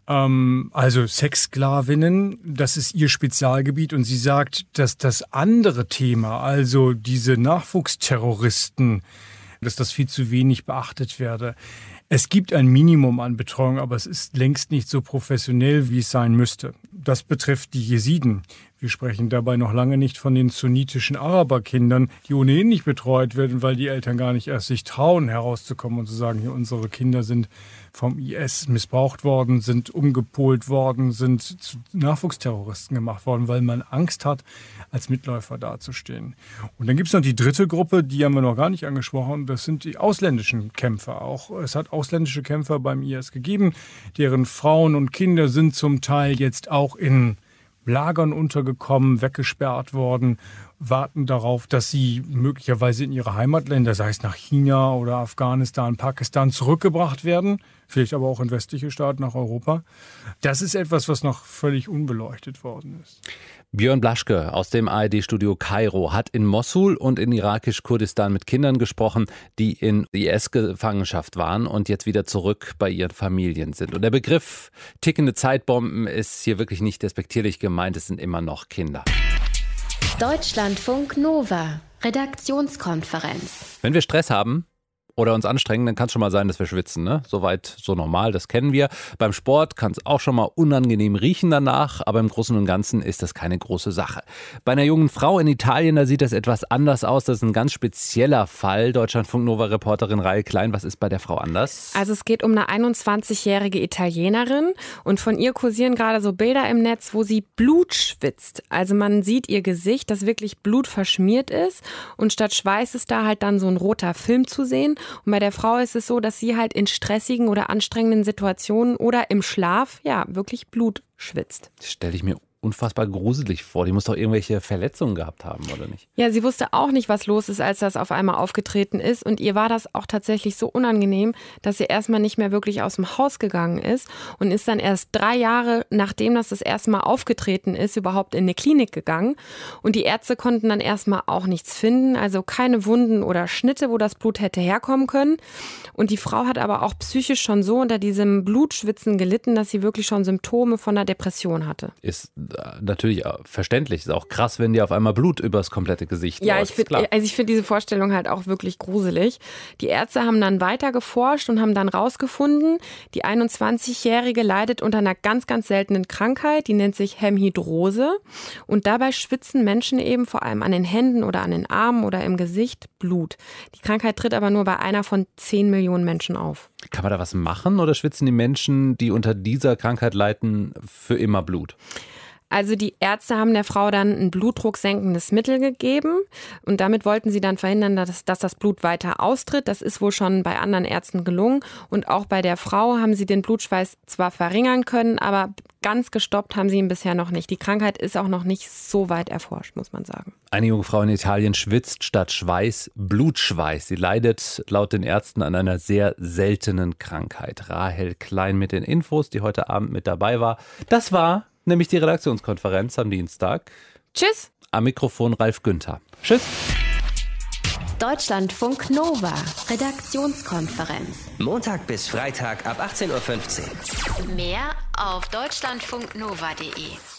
Also Sexsklavinnen, das ist ihr Spezialgebiet und sie sagt, dass das andere Thema, also diese Nachwuchsterroristen, dass das viel zu wenig beachtet werde. Es gibt ein Minimum an Betreuung, aber es ist längst nicht so professionell, wie es sein müsste. Das betrifft die Jesiden. Wir sprechen dabei noch lange nicht von den sunnitischen Araberkindern, die ohnehin nicht betreut werden, weil die Eltern gar nicht erst sich trauen, herauszukommen und zu sagen, hier, unsere Kinder sind vom IS missbraucht worden, sind umgepolt worden, sind zu Nachwuchsterroristen gemacht worden, weil man Angst hat, als Mitläufer dazustehen. Und dann gibt es noch die dritte Gruppe, die haben wir noch gar nicht angesprochen, das sind die ausländischen Kämpfer. Auch es hat ausländische Kämpfer beim IS gegeben, deren Frauen und Kinder sind zum Teil jetzt auch in Lagern untergekommen, weggesperrt worden, warten darauf, dass sie möglicherweise in ihre Heimatländer, sei es nach China oder Afghanistan, Pakistan, zurückgebracht werden, vielleicht aber auch in westliche Staaten, nach Europa. Das ist etwas, was noch völlig unbeleuchtet worden ist. Björn Blaschke aus dem ARD-Studio Kairo hat in Mossul und in irakisch-Kurdistan mit Kindern gesprochen, die in IS-Gefangenschaft waren und jetzt wieder zurück bei ihren Familien sind. Und der Begriff tickende Zeitbomben ist hier wirklich nicht despektierlich gemeint, es sind immer noch Kinder. Deutschlandfunk Nova, Redaktionskonferenz. Wenn wir Stress haben oder uns anstrengen, dann kann es schon mal sein, dass wir schwitzen. Ne? Soweit so normal, das kennen wir. Beim Sport kann es auch schon mal unangenehm riechen danach, aber im Großen und Ganzen ist das keine große Sache. Bei einer jungen Frau in Italien, da sieht das etwas anders aus. Das ist ein ganz spezieller Fall. Deutschlandfunk Nova-Reporterin Reihe Klein, was ist bei der Frau anders? Also es geht um eine 21-jährige Italienerin und von ihr kursieren gerade so Bilder im Netz, wo sie Blut schwitzt. Also man sieht ihr Gesicht, das wirklich blutverschmiert ist und statt Schweiß ist da halt dann so ein roter Film zu sehen. Und bei der Frau ist es so, dass sie halt in stressigen oder anstrengenden Situationen oder im Schlaf ja wirklich Blut schwitzt. Das stelle ich mir unfassbar gruselig vor. Die muss doch irgendwelche Verletzungen gehabt haben, oder nicht? Ja, sie wusste auch nicht, was los ist, als das auf einmal aufgetreten ist. Und ihr war das auch tatsächlich so unangenehm, dass sie erstmal nicht mehr wirklich aus dem Haus gegangen ist und ist dann erst 3 Jahre, nachdem das erste Mal aufgetreten ist, überhaupt in eine Klinik gegangen. Und die Ärzte konnten dann erstmal auch nichts finden, also keine Wunden oder Schnitte, wo das Blut hätte herkommen können. Und die Frau hat aber auch psychisch schon so unter diesem Blutschwitzen gelitten, dass sie wirklich schon Symptome von einer Depression hatte. Ist natürlich verständlich. Ist auch krass, wenn dir auf einmal Blut übers komplette Gesicht läuft. Ja, ich finde diese Vorstellung halt auch wirklich gruselig. Die Ärzte haben dann weiter geforscht und haben dann rausgefunden, die 21-Jährige leidet unter einer ganz, ganz seltenen Krankheit, die nennt sich Hemhydrose. Und dabei schwitzen Menschen eben vor allem an den Händen oder an den Armen oder im Gesicht Blut. Die Krankheit tritt aber nur bei einer von 10 Millionen Menschen auf. Kann man da was machen oder schwitzen die Menschen, die unter dieser Krankheit leiden, für immer Blut? Also die Ärzte haben der Frau dann ein blutdrucksenkendes Mittel gegeben und damit wollten sie dann verhindern, dass das Blut weiter austritt. Das ist wohl schon bei anderen Ärzten gelungen und auch bei der Frau haben sie den Blutschweiß zwar verringern können, aber ganz gestoppt haben sie ihn bisher noch nicht. Die Krankheit ist auch noch nicht so weit erforscht, muss man sagen. Eine junge Frau in Italien schwitzt statt Schweiß Blutschweiß. Sie leidet laut den Ärzten an einer sehr seltenen Krankheit. Rahel Klein mit den Infos, die heute Abend mit dabei war. Das war nämlich die Redaktionskonferenz am Dienstag. Tschüss. Am Mikrofon Ralf Günther. Tschüss. Deutschlandfunk Nova, Redaktionskonferenz. Montag bis Freitag ab 18:15 Uhr. Mehr auf deutschlandfunknova.de.